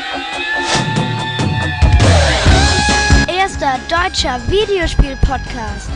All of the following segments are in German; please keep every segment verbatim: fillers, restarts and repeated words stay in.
Erster deutscher Videospiel-Podcast.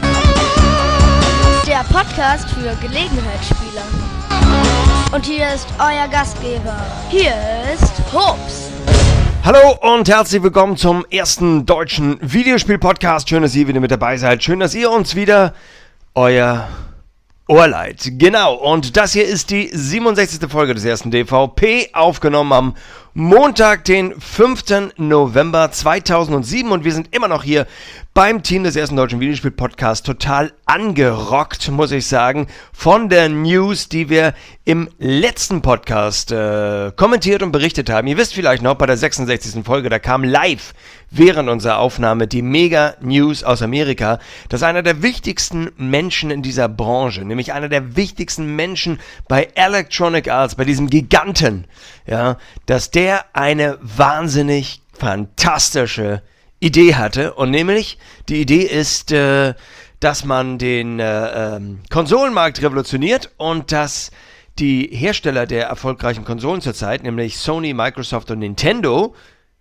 Der Podcast für Gelegenheitsspieler. Und hier ist euer Gastgeber. Hier ist Hobbs. Hallo und herzlich willkommen zum ersten deutschen Videospiel-Podcast. Schön, dass ihr wieder mit dabei seid. Schön, dass ihr uns wieder euer Ohr leiht. Genau, und das hier ist die siebenundsechzigste Folge des ersten D V P, aufgenommen am Montag, den fünften November zweitausendsieben, und wir sind immer noch hier beim Team des ersten deutschen Videospiel-Podcasts, total angerockt, muss ich sagen, von der News, die wir im letzten Podcast äh, kommentiert und berichtet haben. Ihr wisst vielleicht noch, bei der sechsundsechzigsten Folge, da kam live während unserer Aufnahme die Mega-News aus Amerika, dass einer der wichtigsten Menschen in dieser Branche, nämlich einer der wichtigsten Menschen bei Electronic Arts, bei diesem Giganten, ja, dass der eine wahnsinnig fantastische Idee hatte, und nämlich die Idee ist, äh, dass man den äh, ähm, Konsolenmarkt revolutioniert und dass die Hersteller der erfolgreichen Konsolen zurzeit, nämlich Sony, Microsoft und Nintendo,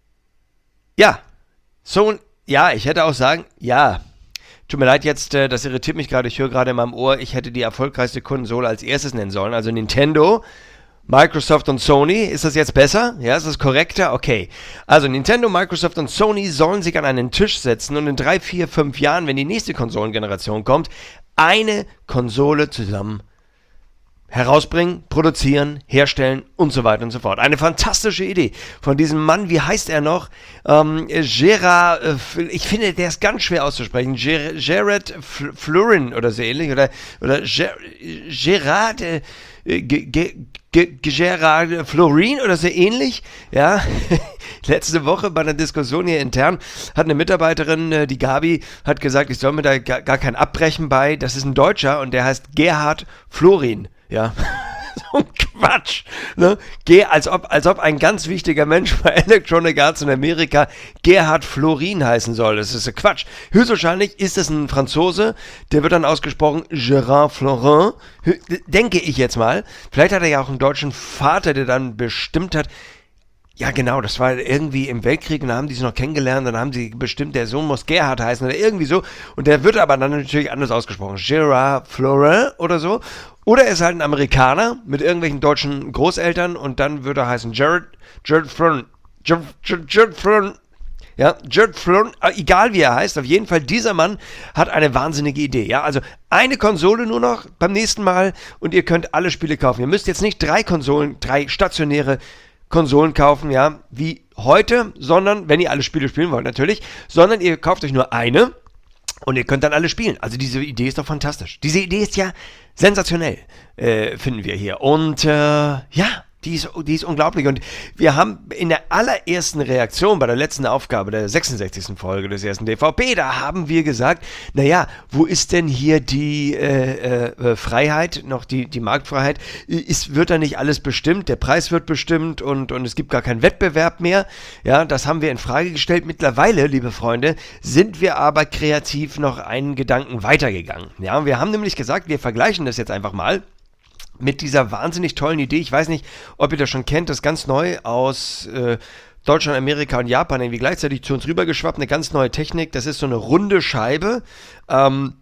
ja, so, ja, ich hätte auch sagen, ja, tut mir leid jetzt, äh, das irritiert mich gerade, ich höre gerade in meinem Ohr, ich hätte die erfolgreichste Konsole als erstes nennen sollen, also Nintendo, Microsoft und Sony. Ist das jetzt besser? Ja, ist das korrekter? Okay. Also Nintendo, Microsoft und Sony sollen sich an einen Tisch setzen und in drei, vier, fünf Jahren, wenn die nächste Konsolengeneration kommt, eine Konsole zusammen herausbringen, produzieren, herstellen und so weiter und so fort. Eine fantastische Idee von diesem Mann, wie heißt er noch? Ähm, Gerard, äh, ich finde, der ist ganz schwer auszusprechen. Ger- Gerard F- Florin oder so ähnlich. Oder, oder Ger- Gerard, äh, G- G- G- Gerard Florin oder so ähnlich. Ja, letzte Woche bei einer Diskussion hier intern hat eine Mitarbeiterin, äh, die Gabi, hat gesagt, ich soll mir da gar, gar kein Abbrechen bei. Das ist ein Deutscher und der heißt Gerhard Florin. Ja, so ein Quatsch, ne? Geh, als ob, als ob ein ganz wichtiger Mensch bei Electronic Arts in Amerika Gerhard Florin heißen soll. Das ist Quatsch. Höchstwahrscheinlich ist es ein Franzose, der wird dann ausgesprochen Gerard Florin, denke ich jetzt mal. Vielleicht hat er ja auch einen deutschen Vater, der dann bestimmt hat, ja genau, das war irgendwie im Weltkrieg und da haben die sich noch kennengelernt, dann haben sie bestimmt, der Sohn muss Gerhard heißen oder irgendwie so, und der wird aber dann natürlich anders ausgesprochen, Gerard Florin oder so. Oder er ist halt ein Amerikaner mit irgendwelchen deutschen Großeltern und dann würde er heißen Jared, Jared Florin, Jared, Jared, Jared Florin, ja, Jared Florin, egal wie er heißt, auf jeden Fall, dieser Mann hat eine wahnsinnige Idee, ja, also eine Konsole nur noch beim nächsten Mal und ihr könnt alle Spiele kaufen. Ihr müsst jetzt nicht drei Konsolen, drei stationäre Konsolen kaufen, ja, wie heute, sondern, wenn ihr alle Spiele spielen wollt natürlich, sondern ihr kauft euch nur eine und ihr könnt dann alle spielen. Also diese Idee ist doch fantastisch. Diese Idee ist ja sensationell, äh, finden wir hier. Und äh, ja, die ist, die ist unglaublich. Und wir haben in der allerersten Reaktion bei der letzten Aufgabe der sechsundsechzigsten Folge des ersten D V P, da haben wir gesagt, naja, wo ist denn hier die äh, äh, Freiheit, noch die, die Marktfreiheit? Ist, wird da nicht alles bestimmt? Der Preis wird bestimmt und, und es gibt gar keinen Wettbewerb mehr. Ja, das haben wir in Frage gestellt. Mittlerweile, liebe Freunde, sind wir aber kreativ noch einen Gedanken weitergegangen. Ja, wir haben nämlich gesagt, wir vergleichen das jetzt einfach mal mit dieser wahnsinnig tollen Idee. Ich weiß nicht, ob ihr das schon kennt, das ist ganz neu aus äh, Deutschland, Amerika und Japan irgendwie gleichzeitig zu uns rübergeschwappt, eine ganz neue Technik. Das ist so eine runde Scheibe, ähm,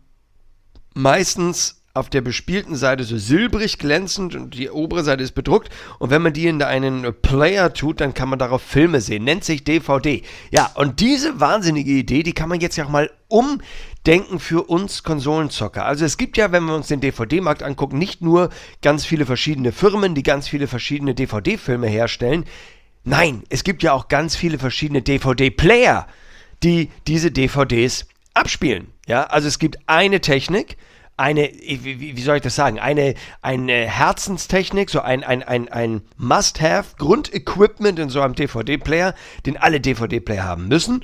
meistens auf der bespielten Seite so silbrig glänzend und die obere Seite ist bedruckt, und wenn man die in einen Player tut, dann kann man darauf Filme sehen, nennt sich D V D. Ja, und diese wahnsinnige Idee, die kann man jetzt ja auch mal umdenken für uns Konsolenzocker. Also es gibt ja, wenn wir uns den D V D-Markt angucken, nicht nur ganz viele verschiedene Firmen, die ganz viele verschiedene D V D-Filme herstellen. Nein, es gibt ja auch ganz viele verschiedene D V D-Player, die diese D V Ds abspielen. Ja, also es gibt eine Technik, eine, wie, wie soll ich das sagen, eine, eine Herzenstechnik, so ein, ein, ein, ein Must-Have, Grundequipment in so einem D V D-Player, den alle D V D-Player haben müssen.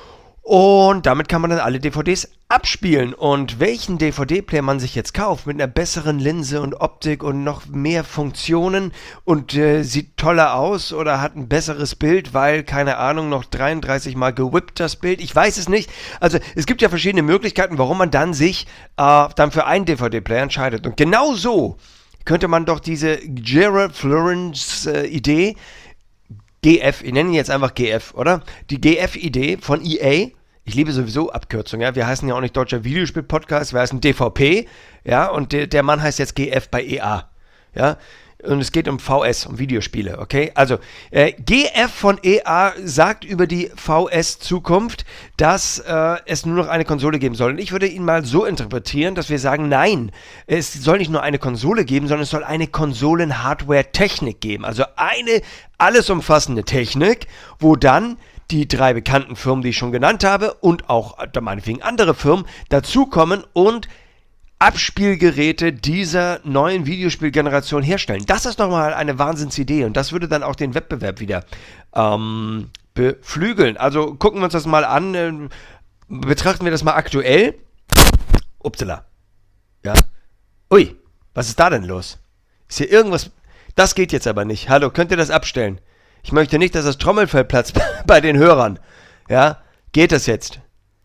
Und damit kann man dann alle D V Ds abspielen. Und welchen D V D-Player man sich jetzt kauft, mit einer besseren Linse und Optik und noch mehr Funktionen und äh, sieht toller aus oder hat ein besseres Bild, weil, keine Ahnung, noch dreiunddreißig Mal gewippt das Bild, ich weiß es nicht. Also es gibt ja verschiedene Möglichkeiten, warum man dann sich äh, dann für einen D V D-Player entscheidet. Und genau so könnte man doch diese Gerard Florins äh, Idee G F, ich nenne ihn jetzt einfach G F, oder? Die G F-Idee von E A, ich liebe sowieso Abkürzungen, ja, wir heißen ja auch nicht Deutscher Videospiel-Podcast, wir heißen D V P, ja, und de, der Mann heißt jetzt G F bei E A, ja, und es geht um V S, um Videospiele, okay? Also, äh, G F von E A sagt über die V S-Zukunft, dass äh, es nur noch eine Konsole geben soll. Und ich würde ihn mal so interpretieren, dass wir sagen, nein, es soll nicht nur eine Konsole geben, sondern es soll eine Konsolen-Hardware-Technik geben. Also eine alles umfassende Technik, wo dann die drei bekannten Firmen, die ich schon genannt habe, und auch meinetwegen andere Firmen dazukommen und Abspielgeräte dieser neuen Videospielgeneration herstellen. Das ist nochmal eine Wahnsinnsidee und das würde dann auch den Wettbewerb wieder ähm, beflügeln. Also gucken wir uns das mal an, äh, betrachten wir das mal aktuell. Upsala. Ja. Ui, was ist da denn los? Ist hier irgendwas? Das geht jetzt aber nicht. Hallo, könnt ihr das abstellen? Ich möchte nicht, dass das Trommelfell platzt bei den Hörern. Ja, geht das jetzt?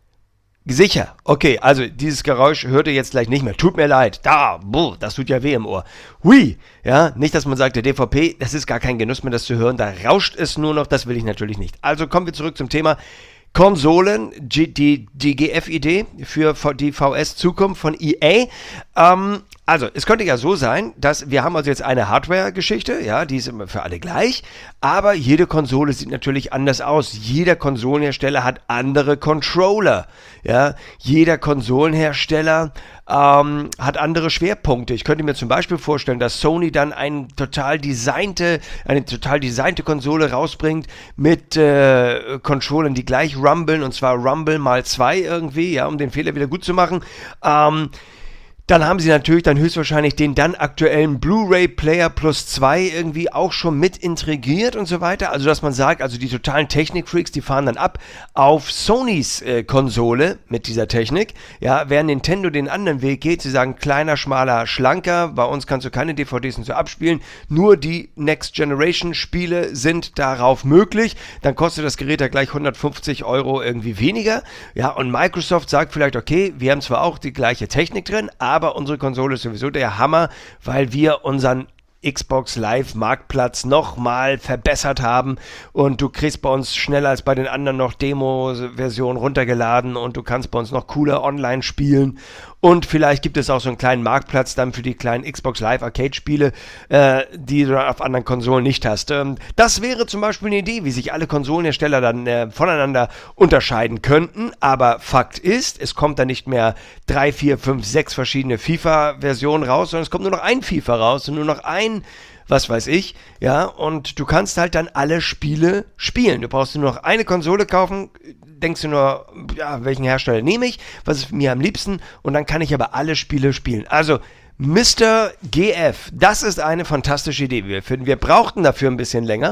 Sicher, okay, also dieses Geräusch hört ihr jetzt gleich nicht mehr. Tut mir leid, da, boah, das tut ja weh im Ohr. Hui, ja, nicht, dass man sagt, der D V P, das ist gar kein Genuss mehr, das zu hören, da rauscht es nur noch, das will ich natürlich nicht. Also kommen wir zurück zum Thema Konsolen, G, die, die G F-Idee für die V S-Zukunft von E A. Ähm, also, es könnte ja so sein, dass wir haben also jetzt eine Hardware-Geschichte, ja, die ist immer für alle gleich, aber jede Konsole sieht natürlich anders aus. Jeder Konsolenhersteller hat andere Controller, ja, jeder Konsolenhersteller ähm, hat andere Schwerpunkte. Ich könnte mir zum Beispiel vorstellen, dass Sony dann ein total designte, eine total designte Konsole rausbringt mit äh, Controllern, die gleich rumblen, und zwar Rumble mal zwei irgendwie, ja, um den Fehler wieder gut zu machen. Ähm, Dann haben sie natürlich dann höchstwahrscheinlich den dann aktuellen Blu-ray-Player plus zwei irgendwie auch schon mit integriert und so weiter. Also, dass man sagt, also die totalen Technik-Freaks, die fahren dann ab auf Sonys äh, Konsole mit dieser Technik. Ja, während Nintendo den anderen Weg geht, sie sagen, kleiner, schmaler, schlanker, bei uns kannst du keine D V Ds und so abspielen, nur die Next-Generation-Spiele sind darauf möglich. Dann kostet das Gerät ja gleich hundertfünfzig Euro irgendwie weniger. Ja, und Microsoft sagt vielleicht, okay, wir haben zwar auch die gleiche Technik drin, aber Aber unsere Konsole ist sowieso der Hammer, weil wir unseren Xbox Live Marktplatz nochmal verbessert haben und du kriegst bei uns schneller als bei den anderen noch Demo-Versionen runtergeladen und du kannst bei uns noch cooler online spielen und vielleicht gibt es auch so einen kleinen Marktplatz dann für die kleinen Xbox Live Arcade Spiele, äh, die du auf anderen Konsolen nicht hast. Ähm, das wäre zum Beispiel eine Idee, wie sich alle Konsolenhersteller dann äh, voneinander unterscheiden könnten, aber Fakt ist, es kommt dann nicht mehr drei, vier, fünf, sechs verschiedene FIFA-Versionen raus, sondern es kommt nur noch ein FIFA raus und nur noch ein was weiß ich, ja, und du kannst halt dann alle Spiele spielen. Du brauchst nur noch eine Konsole kaufen, denkst du nur, ja, welchen Hersteller nehme ich, was ist mir am liebsten, und dann kann ich aber alle Spiele spielen. Also, Mister G F, das ist eine fantastische Idee, wie wir finden. Wir brauchten dafür ein bisschen länger.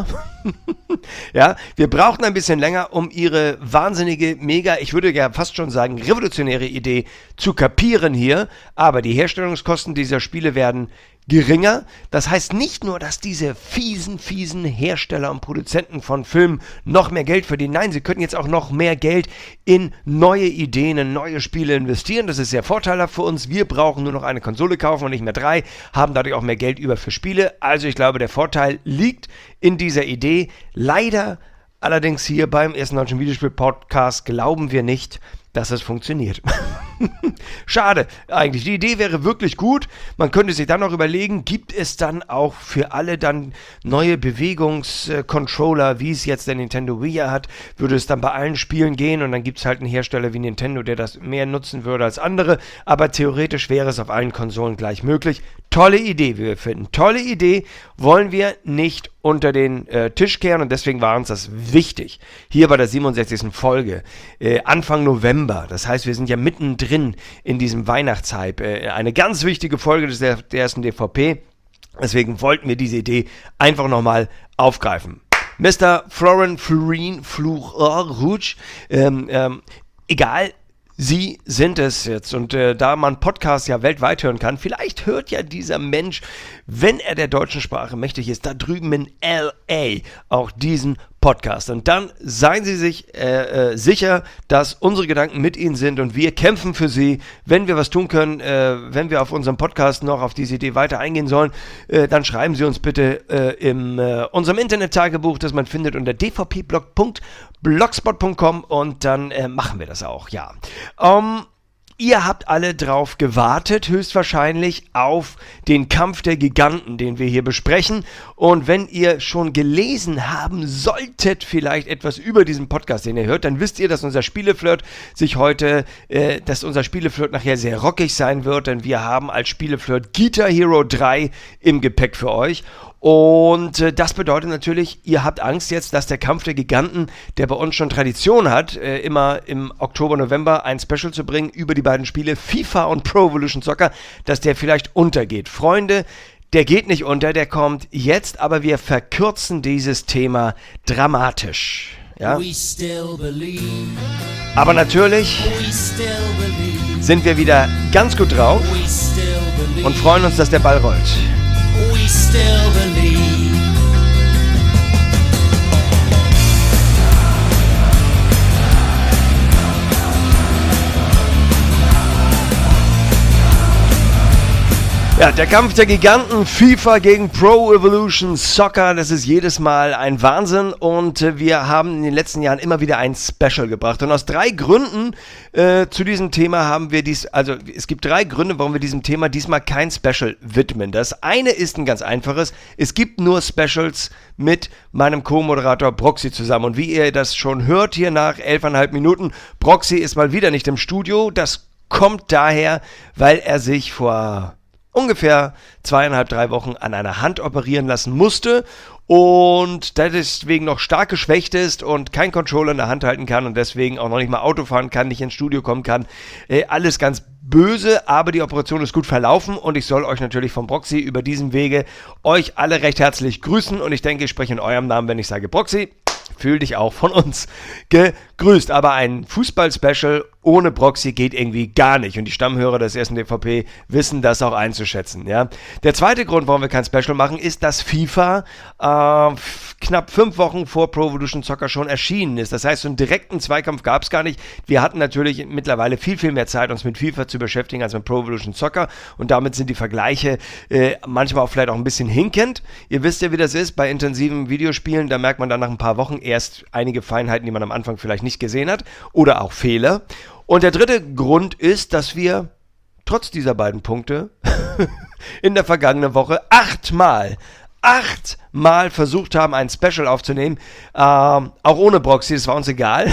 Ja, wir brauchten ein bisschen länger, um ihre wahnsinnige, mega, ich würde ja fast schon sagen, revolutionäre Idee zu kapieren hier. Aber die Herstellungskosten dieser Spiele werden geringer. Das heißt nicht nur, dass diese fiesen, fiesen Hersteller und Produzenten von Filmen noch mehr Geld verdienen. Nein, sie könnten jetzt auch noch mehr Geld in neue Ideen, in neue Spiele investieren. Das ist sehr vorteilhaft für uns. Wir brauchen nur noch eine Konsole kaufen und nicht mehr drei, haben dadurch auch mehr Geld über für Spiele. Also ich glaube, der Vorteil liegt in dieser Idee. Leider allerdings hier beim ersten deutschen Videospiel-Podcast glauben wir nicht, dass es funktioniert. Schade, eigentlich. Die Idee wäre wirklich gut. Man könnte sich dann noch überlegen, gibt es dann auch für alle dann neue Bewegungscontroller, wie es jetzt der Nintendo Wii hat, würde es dann bei allen Spielen gehen und dann gibt es halt einen Hersteller wie Nintendo, der das mehr nutzen würde als andere, aber theoretisch wäre es auf allen Konsolen gleich möglich. Tolle Idee, wie wir finden. Tolle Idee, wollen wir nicht unter den äh, Tisch kehren und deswegen war uns das wichtig. Hier bei der siebenundsechzigsten Folge, äh, Anfang November, das heißt, wir sind ja mittendrin in diesem Weihnachtshype, äh, eine ganz wichtige Folge des, der, der ersten D V P, deswegen wollten wir diese Idee einfach nochmal aufgreifen. Mister Florent Florin Fleur Rouge, ähm, ähm, egal, Sie sind es jetzt und äh, da man Podcasts ja weltweit hören kann, vielleicht hört ja dieser Mensch, wenn er der deutschen Sprache mächtig ist, da drüben in L A auch diesen Podcast. Und dann seien Sie sich äh, äh, sicher, dass unsere Gedanken mit Ihnen sind und wir kämpfen für Sie. Wenn wir was tun können, äh, wenn wir auf unserem Podcast noch auf diese Idee weiter eingehen sollen, äh, dann schreiben Sie uns bitte äh, in äh, unserem Internet-Tagebuch, das man findet unter d v p blog punkt blogspot punkt com und dann äh, machen wir das auch, ja. Ähm... Ihr habt alle drauf gewartet, höchstwahrscheinlich auf den Kampf der Giganten, den wir hier besprechen. Und wenn ihr schon gelesen haben solltet, vielleicht etwas über diesen Podcast, den ihr hört, dann wisst ihr, dass unser Spieleflirt sich heute, äh, dass unser Spieleflirt nachher sehr rockig sein wird, denn wir haben als Spieleflirt Guitar Hero drei im Gepäck für euch. Und äh, das bedeutet natürlich, ihr habt Angst jetzt, dass der Kampf der Giganten, der bei uns schon Tradition hat, äh, immer im Oktober, November ein Special zu bringen über die beiden Spiele FIFA und Pro Evolution Soccer, dass der vielleicht untergeht. Freunde, der geht nicht unter, der kommt jetzt, aber wir verkürzen dieses Thema dramatisch. Ja? Aber natürlich sind wir wieder ganz gut drauf und freuen uns, dass der Ball rollt. We still believe. Ja, der Kampf der Giganten, FIFA gegen Pro Evolution Soccer, das ist jedes Mal ein Wahnsinn und äh, wir haben in den letzten Jahren immer wieder ein Special gebracht und aus drei Gründen äh, zu diesem Thema haben wir dies, also es gibt drei Gründe, warum wir diesem Thema diesmal kein Special widmen. Das eine ist ein ganz einfaches, es gibt nur Specials mit meinem Co-Moderator Broxy zusammen und wie ihr das schon hört hier nach elfeinhalb Minuten, Broxy ist mal wieder nicht im Studio, das kommt daher, weil er sich vor ungefähr zweieinhalb, drei Wochen an einer Hand operieren lassen musste und deswegen noch stark geschwächt ist und kein Controller in der Hand halten kann und deswegen auch noch nicht mal Auto fahren kann, nicht ins Studio kommen kann. Äh, alles ganz böse, aber die Operation ist gut verlaufen und ich soll euch natürlich vom Broxy über diesen Wege euch alle recht herzlich grüßen und ich denke, ich spreche in eurem Namen, wenn ich sage Broxy. Fühl dich auch von uns gegrüßt. Aber ein Fußball-Special ohne Broxy geht irgendwie gar nicht. Und die Stammhörer des ersten D V P wissen das auch einzuschätzen. Ja? Der zweite Grund, warum wir kein Special machen, ist, dass FIFA äh, f- knapp fünf Wochen vor Pro Evolution Soccer schon erschienen ist. Das heißt, so einen direkten Zweikampf gab es gar nicht. Wir hatten natürlich mittlerweile viel, viel mehr Zeit, uns mit FIFA zu beschäftigen als mit Pro Evolution Soccer. Und damit sind die Vergleiche äh, manchmal auch vielleicht auch ein bisschen hinkend. Ihr wisst ja, wie das ist bei intensiven Videospielen. Da merkt man dann nach ein paar Wochen erst einige Feinheiten, die man am Anfang vielleicht nicht gesehen hat. Oder auch Fehler. Und der dritte Grund ist, dass wir trotz dieser beiden Punkte in der vergangenen Woche achtmal, achtmal versucht haben, ein Special aufzunehmen, ähm, auch ohne Broxy, das war uns egal.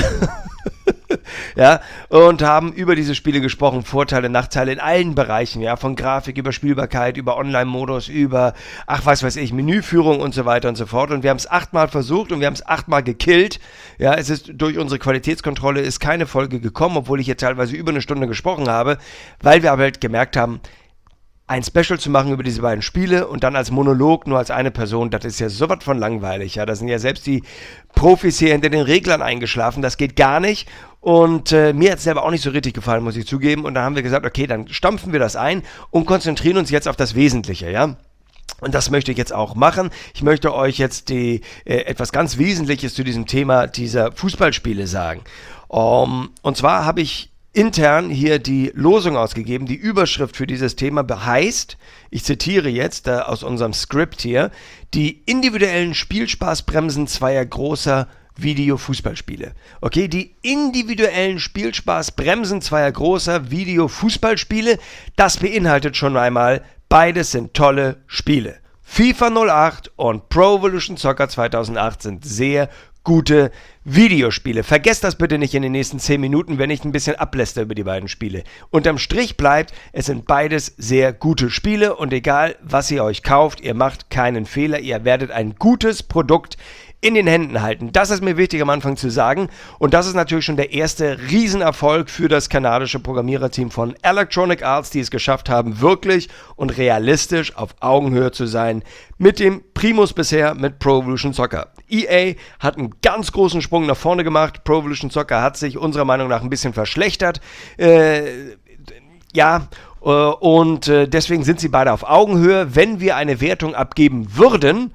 Ja, und haben über diese Spiele gesprochen, Vorteile, Nachteile in allen Bereichen, ja, von Grafik über Spielbarkeit, über Online-Modus, über, ach, was weiß ich, Menüführung und so weiter und so fort. Und wir haben es achtmal versucht und wir haben es achtmal gekillt. Ja, es ist durch unsere Qualitätskontrolle ist keine Folge gekommen, obwohl ich hier teilweise über eine Stunde gesprochen habe, weil wir aber halt gemerkt haben, ein Special zu machen über diese beiden Spiele und dann als Monolog nur als eine Person, das ist ja sowas von langweilig, ja, da sind ja selbst die Profis hier hinter den Reglern eingeschlafen, das geht gar nicht und äh, mir hat es selber auch nicht so richtig gefallen, muss ich zugeben und da haben wir gesagt, okay, dann stampfen wir das ein und konzentrieren uns jetzt auf das Wesentliche, ja. Und das möchte ich jetzt auch machen. Ich möchte euch jetzt die, äh, etwas ganz Wesentliches zu diesem Thema dieser Fußballspiele sagen. Um, und zwar habe ich intern hier die Losung ausgegeben. Die Überschrift für dieses Thema heißt, ich zitiere jetzt äh, aus unserem Skript hier, die individuellen Spielspaßbremsen zweier großer Video-Fußballspiele. Okay, die individuellen Spielspaßbremsen zweier großer Video-Fußballspiele, das beinhaltet schon einmal, beides sind tolle Spiele. FIFA null acht und Pro Evolution Soccer zweitausendacht sind sehr gute Videospiele. Vergesst das bitte nicht in den nächsten zehn Minuten, wenn ich ein bisschen abläster über die beiden Spiele. Unterm Strich bleibt, es sind beides sehr gute Spiele und egal, was ihr euch kauft, ihr macht keinen Fehler, ihr werdet ein gutes Produkt in den Händen halten. Das ist mir wichtig am Anfang zu sagen und das ist natürlich schon der erste Riesenerfolg für das kanadische Programmiererteam von Electronic Arts, die es geschafft haben, wirklich und realistisch auf Augenhöhe zu sein mit dem Primus bisher mit Pro Evolution Soccer. E A hat einen ganz großen Sprung nach vorne gemacht. Pro Evolution Soccer hat sich unserer Meinung nach ein bisschen verschlechtert. Äh, ja, äh, und äh, deswegen sind sie beide auf Augenhöhe. Wenn wir eine Wertung abgeben würden,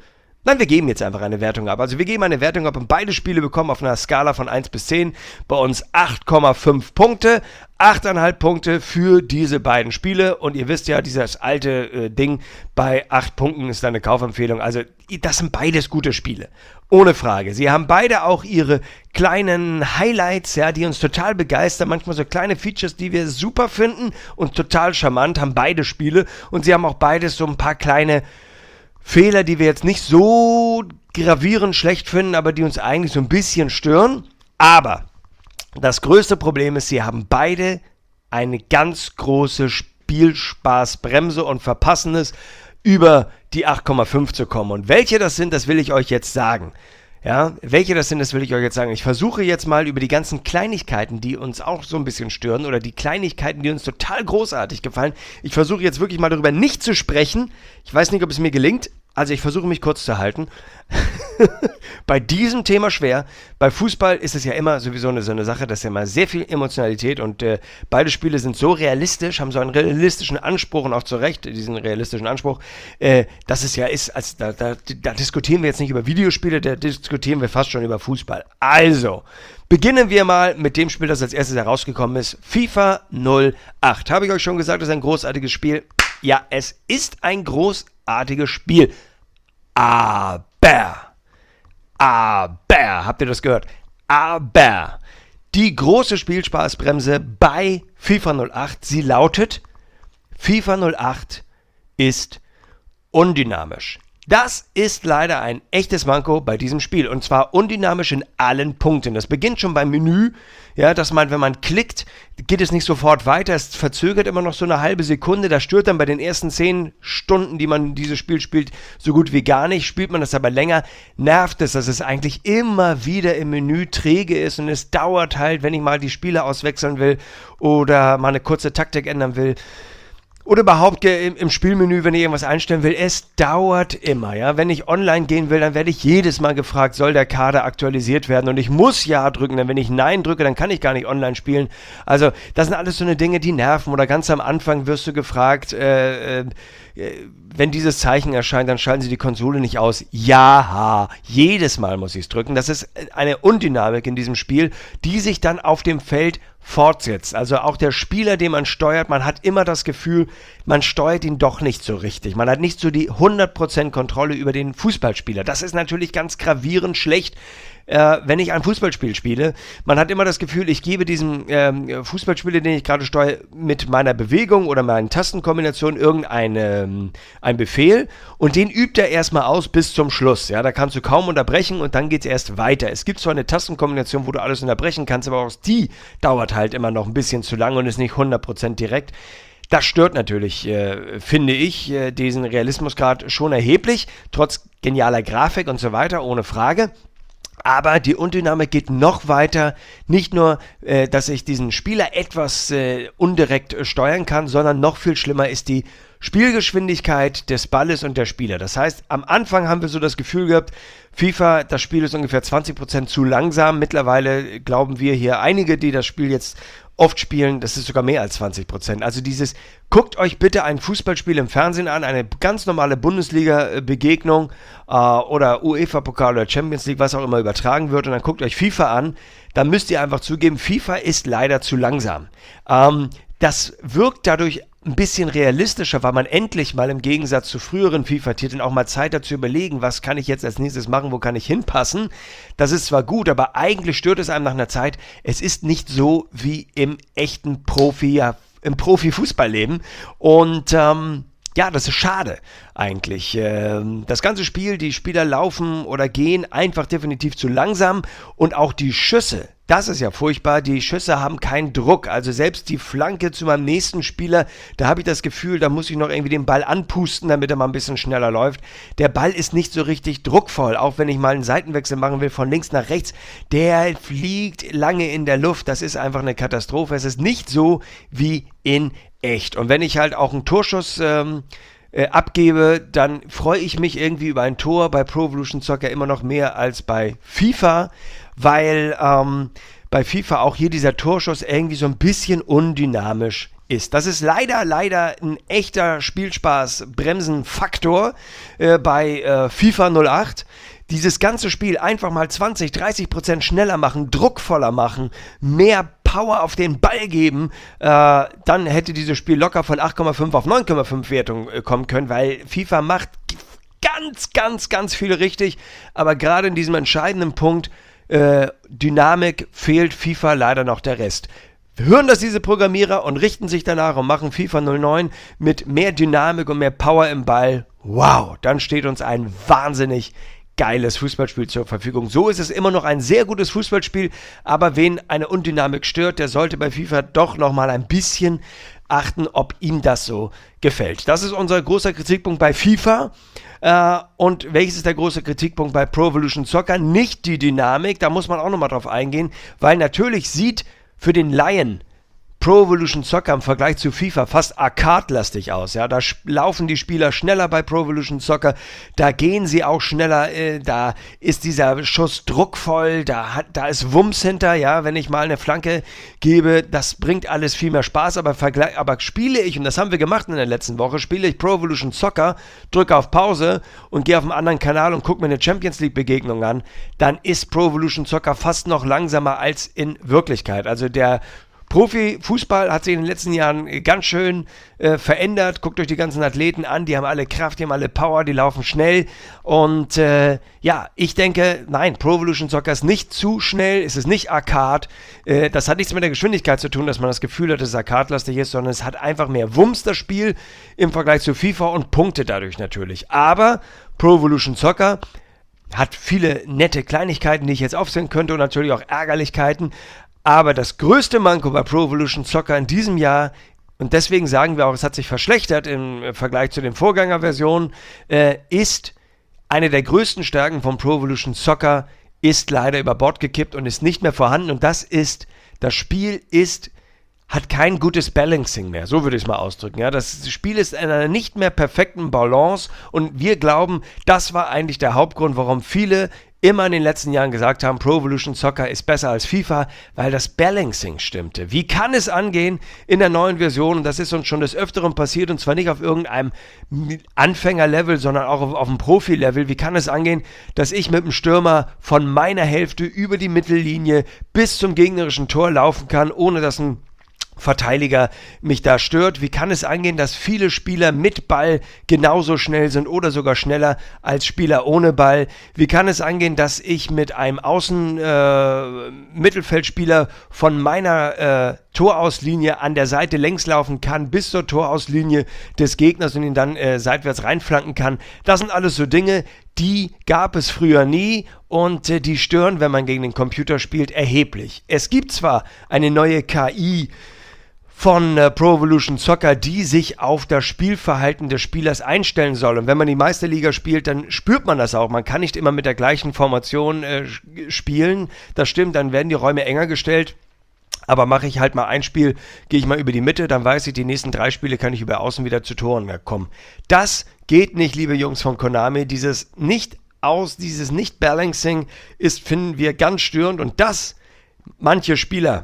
Nein, wir geben jetzt einfach eine Wertung ab. Also wir geben eine Wertung ab und beide Spiele bekommen auf einer Skala von eins bis zehn bei uns acht Komma fünf Punkte. acht Komma fünf Punkte für diese beiden Spiele. Und ihr wisst ja, dieses alte äh, Ding, bei acht Punkten ist dann eine Kaufempfehlung. Also das sind beides gute Spiele. Ohne Frage. Sie haben beide auch ihre kleinen Highlights, ja, die uns total begeistern. Manchmal so kleine Features, die wir super finden und total charmant, haben beide Spiele. Und sie haben auch beides so ein paar kleine Fehler, die wir jetzt nicht so gravierend schlecht finden, aber die uns eigentlich so ein bisschen stören. Aber das größte Problem ist, sie haben beide eine ganz große Spielspaßbremse und verpassen es, über die acht Komma fünf zu kommen. Und welche das sind, das will ich euch jetzt sagen. Ja, welche das sind, das will ich euch jetzt sagen. Ich versuche jetzt mal über die ganzen Kleinigkeiten, die uns auch so ein bisschen stören, oder die Kleinigkeiten, die uns total großartig gefallen. Ich versuche jetzt wirklich mal darüber nicht zu sprechen. Ich weiß nicht, ob es mir gelingt. Also ich versuche mich kurz zu halten. Bei diesem Thema schwer. Bei Fußball ist es ja immer sowieso eine, so eine Sache, dass ja immer sehr viel Emotionalität und äh, beide Spiele sind so realistisch, haben so einen realistischen Anspruch und auch zu Recht diesen realistischen Anspruch, äh, dass es ja ist, also da, da, da diskutieren wir jetzt nicht über Videospiele, da diskutieren wir fast schon über Fußball. Also, beginnen wir mal mit dem Spiel, das als erstes herausgekommen ist. FIFA null acht. Habe ich euch schon gesagt, das ist ein großartiges Spiel? Ja, es ist ein großartiges Spiel. Aber, aber, habt ihr das gehört? Aber, die große Spielspaßbremse bei FIFA null acht, sie lautet, FIFA null acht ist undynamisch. Das ist leider ein echtes Manko bei diesem Spiel und zwar undynamisch in allen Punkten. Das beginnt schon beim Menü, ja, dass man, wenn man klickt, geht es nicht sofort weiter, es verzögert immer noch so eine halbe Sekunde, das stört dann bei den ersten zehn Stunden, die man dieses Spiel spielt, so gut wie gar nicht. Spielt man das aber länger, nervt es, dass es eigentlich immer wieder im Menü träge ist und es dauert halt, wenn ich mal die Spieler auswechseln will oder mal eine kurze Taktik ändern will. Oder überhaupt im, im Spielmenü, wenn ich irgendwas einstellen will, es dauert immer, ja. Wenn ich online gehen will, dann werde ich jedes Mal gefragt, soll der Kader aktualisiert werden? Und ich muss Ja drücken, denn wenn ich Nein drücke, dann kann ich gar nicht online spielen. Also, das sind alles so eine Dinge, die nerven. Oder ganz am Anfang wirst du gefragt, äh, äh, wenn dieses Zeichen erscheint, dann schalten sie die Konsole nicht aus. Ja, jedes Mal muss ich es drücken. Das ist eine Undynamik in diesem Spiel, die sich dann auf dem Feld fortsetzt. Also auch der Spieler, den man steuert, man hat immer das Gefühl, man steuert ihn doch nicht so richtig. Man hat nicht so die hundert Prozent Kontrolle über den Fußballspieler. Das ist natürlich ganz gravierend schlecht, äh, wenn ich ein Fußballspiel spiele. Man hat immer das Gefühl, ich gebe diesem ähm, Fußballspieler, den ich gerade steuere, mit meiner Bewegung oder meinen Tastenkombinationen irgendeinen ein Befehl und den übt er erstmal aus bis zum Schluss. Ja, da kannst du kaum unterbrechen und dann geht es erst weiter. Es gibt zwar eine Tastenkombination, wo du alles unterbrechen kannst, aber auch die dauert halt immer noch ein bisschen zu lang und ist nicht hundert Prozent direkt. Das stört natürlich, äh, finde ich, äh, diesen Realismusgrad schon erheblich, trotz genialer Grafik und so weiter, ohne Frage. Aber die Undynamik geht noch weiter. Nicht nur, äh, dass ich diesen Spieler etwas äh, undirekt äh, steuern kann, sondern noch viel schlimmer ist die Spielgeschwindigkeit des Balles und der Spieler. Das heißt, am Anfang haben wir so das Gefühl gehabt, FIFA, das Spiel ist ungefähr zwanzig Prozent zu langsam. Mittlerweile glauben wir hier einige, die das Spiel jetzt oft spielen, das ist sogar mehr als zwanzig Prozent. Also dieses, guckt euch bitte ein Fußballspiel im Fernsehen an, eine ganz normale Bundesliga-Begegnung äh, oder UEFA-Pokal oder Champions League, was auch immer übertragen wird und dann guckt euch FIFA an, dann müsst ihr einfach zugeben, FIFA ist leider zu langsam. Ähm, das wirkt dadurch ein bisschen realistischer, weil man endlich mal im Gegensatz zu früheren FIFA-Titeln auch mal Zeit hat zu überlegen, was kann ich jetzt als nächstes machen, wo kann ich hinpassen. Das ist zwar gut, aber eigentlich stört es einem nach einer Zeit. Es ist nicht so wie im echten Profi, ja, im Profi-Fußballleben und ähm, ja, das ist schade eigentlich. Ähm, das ganze Spiel, die Spieler laufen oder gehen einfach definitiv zu langsam und auch die Schüsse, das ist ja furchtbar, die Schüsse haben keinen Druck, also selbst die Flanke zu meinem nächsten Spieler, da habe ich das Gefühl, da muss ich noch irgendwie den Ball anpusten, damit er mal ein bisschen schneller läuft. Der Ball ist nicht so richtig druckvoll, auch wenn ich mal einen Seitenwechsel machen will von links nach rechts, der fliegt lange in der Luft, das ist einfach eine Katastrophe, es ist nicht so wie in echt. Und wenn ich halt auch einen Torschuss ähm, äh, abgebe, dann freue ich mich irgendwie über ein Tor bei Pro Evolution Soccer immer noch mehr als bei FIFA, weil ähm, bei FIFA auch hier dieser Torschuss irgendwie so ein bisschen undynamisch ist. Das ist leider, leider ein echter Spielspaß-Bremsen-Faktor äh, bei äh, FIFA null acht. Dieses ganze Spiel einfach mal zwanzig, dreißig Prozent schneller machen, druckvoller machen, mehr Power auf den Ball geben, äh, dann hätte dieses Spiel locker von acht Komma fünf auf neun Komma fünf Wertung äh, kommen können, weil FIFA macht ganz, ganz, ganz viel richtig, aber gerade in diesem entscheidenden Punkt äh, Dynamik fehlt FIFA leider noch der Rest. Hören das diese Programmierer und richten sich danach und machen FIFA null neun mit mehr Dynamik und mehr Power im Ball. Wow, dann steht uns ein wahnsinnig geiles Fußballspiel zur Verfügung. So ist es immer noch ein sehr gutes Fußballspiel, aber wen eine Undynamik stört, der sollte bei FIFA doch nochmal ein bisschen achten, ob ihm das so gefällt. Das ist unser großer Kritikpunkt bei FIFA. Äh, und welches ist der große Kritikpunkt bei Pro Evolution Soccer? Nicht die Dynamik, da muss man auch nochmal drauf eingehen, weil natürlich sieht für den Laien Pro Evolution Soccer im Vergleich zu FIFA fast arcade-lastig aus. Ja, da sch- laufen die Spieler schneller bei Pro Evolution Soccer, da gehen sie auch schneller, äh, da ist dieser Schuss druckvoll, da, hat, da ist Wumms hinter, ja, wenn ich mal eine Flanke gebe, das bringt alles viel mehr Spaß, aber, vergle- aber spiele ich, und das haben wir gemacht in der letzten Woche, spiele ich Pro Evolution Soccer, drücke auf Pause und gehe auf einen anderen Kanal und gucke mir eine Champions League Begegnung an, dann ist Pro Evolution Soccer fast noch langsamer als in Wirklichkeit. Also der Profifußball hat sich in den letzten Jahren ganz schön äh, verändert. Guckt euch die ganzen Athleten an, die haben alle Kraft, die haben alle Power, die laufen schnell. Und äh, ja, ich denke, nein, Pro Evolution Soccer ist nicht zu schnell, es ist nicht Arcade. Äh, das hat nichts mit der Geschwindigkeit zu tun, dass man das Gefühl hat, dass es Arcade-lastig ist, sondern es hat einfach mehr Wumms, das Spiel, im Vergleich zu FIFA und Punkte dadurch natürlich. Aber Pro Evolution Soccer hat viele nette Kleinigkeiten, die ich jetzt aufzählen könnte und natürlich auch Ärgerlichkeiten. Aber das größte Manko bei Pro Evolution Soccer in diesem Jahr, und deswegen sagen wir auch, es hat sich verschlechtert im Vergleich zu den Vorgängerversionen, äh, ist eine der größten Stärken von Pro Evolution Soccer, ist leider über Bord gekippt und ist nicht mehr vorhanden. Und das ist, das Spiel ist, hat kein gutes Balancing mehr, so würde ich es mal ausdrücken. Ja, das Spiel ist in einer nicht mehr perfekten Balance und wir glauben, das war eigentlich der Hauptgrund, warum viele immer in den letzten Jahren gesagt haben, Pro Evolution Soccer ist besser als FIFA, weil das Balancing stimmte. Wie kann es angehen in der neuen Version, und das ist uns schon des Öfteren passiert, und zwar nicht auf irgendeinem Anfängerlevel, sondern auch auf, auf dem Profi-Level, wie kann es angehen, dass ich mit dem Stürmer von meiner Hälfte über die Mittellinie bis zum gegnerischen Tor laufen kann, ohne dass ein Verteidiger mich da stört? Wie kann es angehen, dass viele Spieler mit Ball genauso schnell sind oder sogar schneller als Spieler ohne Ball? Wie kann es angehen, dass ich mit einem Außen-Mittelfeldspieler äh, von meiner äh, Torauslinie an der Seite längs laufen kann bis zur Torauslinie des Gegners und ihn dann äh, seitwärts reinflanken kann? Das sind alles so Dinge, die gab es früher nie und äh, die stören, wenn man gegen den Computer spielt, erheblich. Es gibt zwar eine neue K I von äh, Pro Evolution Soccer, die sich auf das Spielverhalten des Spielers einstellen soll. Und wenn man die Meisterliga spielt, dann spürt man das auch. Man kann nicht immer mit der gleichen Formation äh, spielen. Das stimmt, dann werden die Räume enger gestellt. Aber mache ich halt mal ein Spiel, gehe ich mal über die Mitte, dann weiß ich, die nächsten drei Spiele kann ich über Außen wieder zu Toren kommen. Das geht nicht, liebe Jungs von Konami. Dieses nicht aus, dieses Nicht-Balancing ist, finden wir ganz störend. Und das manche Spieler,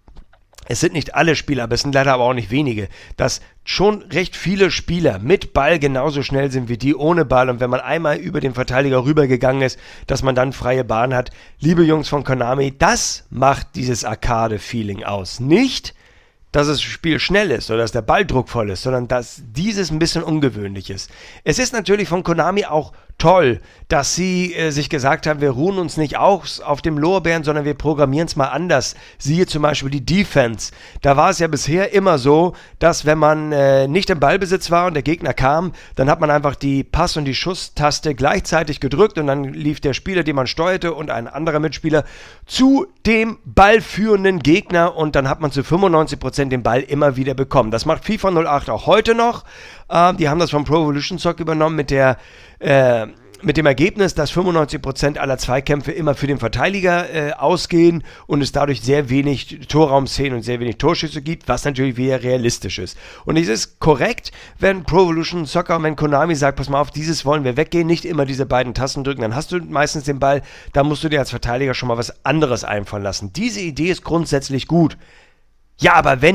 es sind nicht alle Spieler, aber es sind leider aber auch nicht wenige, dass schon recht viele Spieler mit Ball genauso schnell sind wie die ohne Ball, und wenn man einmal über den Verteidiger rübergegangen ist, dass man dann freie Bahn hat. Liebe Jungs von Konami, das macht dieses Arcade-Feeling aus. Nicht, dass das Spiel schnell ist oder dass der Ball druckvoll ist, sondern dass dieses ein bisschen ungewöhnlich ist. Es ist natürlich von Konami auch toll, dass sie äh, sich gesagt haben, wir ruhen uns nicht aus auf dem Lorbeeren, sondern wir programmieren es mal anders. Siehe zum Beispiel die Defense. Da war es ja bisher immer so, dass wenn man äh, nicht im Ballbesitz war und der Gegner kam, dann hat man einfach die Pass- und die Schusstaste gleichzeitig gedrückt und dann lief der Spieler, den man steuerte, und ein anderer Mitspieler zu dem ballführenden Gegner und dann hat man zu fünfundneunzig Prozent den Ball immer wieder bekommen. Das macht FIFA null acht auch heute noch. Ähm, die haben das von Pro Evolution Soccer übernommen mit der äh, mit dem Ergebnis, dass fünfundneunzig Prozent aller Zweikämpfe immer für den Verteidiger äh, ausgehen und es dadurch sehr wenig Torraumszenen und sehr wenig Torschüsse gibt, was natürlich wieder realistisch ist. Und es ist korrekt, wenn Pro Evolution Soccer und wenn Konami sagt, pass mal auf, dieses wollen wir weggehen, nicht immer diese beiden Tasten drücken, dann hast du meistens den Ball, da musst du dir als Verteidiger schon mal was anderes einfallen lassen. Diese Idee ist grundsätzlich gut. Ja, aber wenn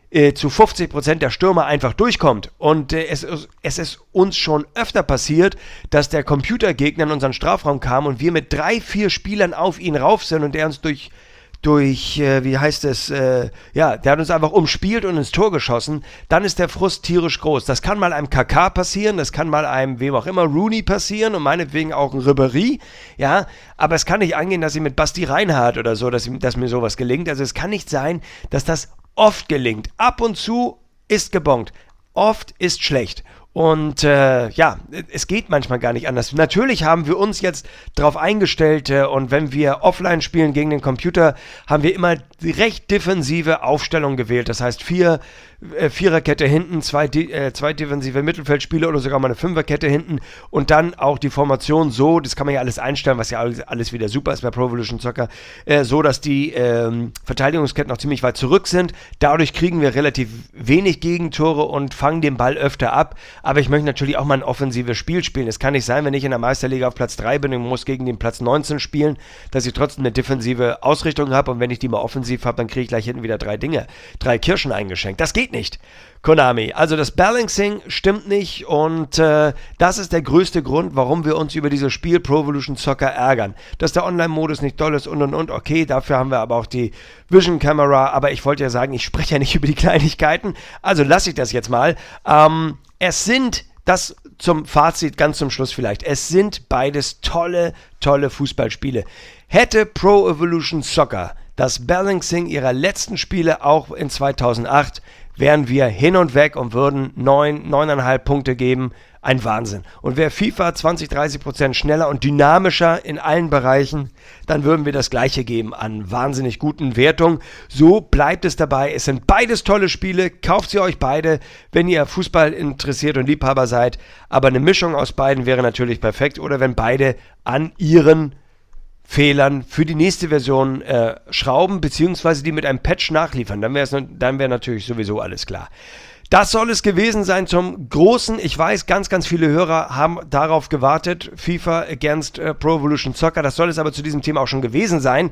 äh, zu fünfzig Prozent der Stürmer einfach durchkommt. Und äh, es, es ist uns schon öfter passiert, dass der Computergegner in unseren Strafraum kam und wir mit drei, vier Spielern auf ihn rauf sind und der uns durch durch, äh, wie heißt es, äh, ja, der hat uns einfach umspielt und ins Tor geschossen, dann ist der Frust tierisch groß. Das kann mal einem K K passieren, das kann mal einem, wem auch immer, Rooney passieren und meinetwegen auch ein Ribéry, ja, aber es kann nicht angehen, dass ich mit Basti Reinhardt oder so, dass, dass mir sowas gelingt. Also es kann nicht sein, dass das oft gelingt. Ab und zu ist gebongt, oft ist schlecht. Und äh, ja, es geht manchmal gar nicht anders. Natürlich haben wir uns jetzt darauf eingestellt äh, und wenn wir offline spielen gegen den Computer, haben wir immer recht defensive Aufstellung gewählt. Das heißt vier äh, Viererkette hinten, zwei, äh, zwei defensive Mittelfeldspieler oder sogar mal eine Fünferkette hinten und dann auch die Formation so, das kann man ja alles einstellen, was ja alles, alles wieder super ist bei Pro Evolution Soccer, äh, so, dass die ähm, Verteidigungsketten noch ziemlich weit zurück sind. Dadurch kriegen wir relativ wenig Gegentore und fangen den Ball öfter ab. Aber ich möchte natürlich auch mal ein offensives Spiel spielen. Es kann nicht sein, wenn ich in der Meisterliga auf Platz drei bin und muss gegen den Platz neunzehn spielen, dass ich trotzdem eine defensive Ausrichtung habe und wenn ich die mal offensiv habe, dann kriege ich gleich hinten wieder drei Dinge, drei Kirschen eingeschenkt. Das geht nicht, Konami. Also das Balancing stimmt nicht und äh, das ist der größte Grund, warum wir uns über dieses Spiel Pro Evolution Soccer ärgern. Dass der Online-Modus nicht toll ist und und und, okay, dafür haben wir aber auch die Vision Camera, aber ich wollte ja sagen, ich spreche ja nicht über die Kleinigkeiten, also lasse ich das jetzt mal. Ähm, Es sind, das zum Fazit, ganz zum Schluss vielleicht, es sind beides tolle, tolle Fußballspiele. Hätte Pro Evolution Soccer das Balancing ihrer letzten Spiele auch in zweitausendacht, wären wir hin und weg und würden neun, neuneinhalb Punkte geben. Ein Wahnsinn. Und wäre FIFA zwanzig, dreißig Prozent schneller und dynamischer in allen Bereichen, dann würden wir das Gleiche geben an wahnsinnig guten Wertungen. So bleibt es dabei. Es sind beides tolle Spiele. Kauft sie euch beide, wenn ihr Fußball interessiert und Liebhaber seid. Aber eine Mischung aus beiden wäre natürlich perfekt. Oder wenn beide an ihren Fehlern für die nächste Version äh, schrauben, beziehungsweise die mit einem Patch nachliefern. Dann wäre dann wär natürlich sowieso alles klar. Das soll es gewesen sein zum Großen. Ich weiß, ganz, ganz viele Hörer haben darauf gewartet. FIFA against äh, Pro Evolution Soccer. Das soll es aber zu diesem Thema auch schon gewesen sein.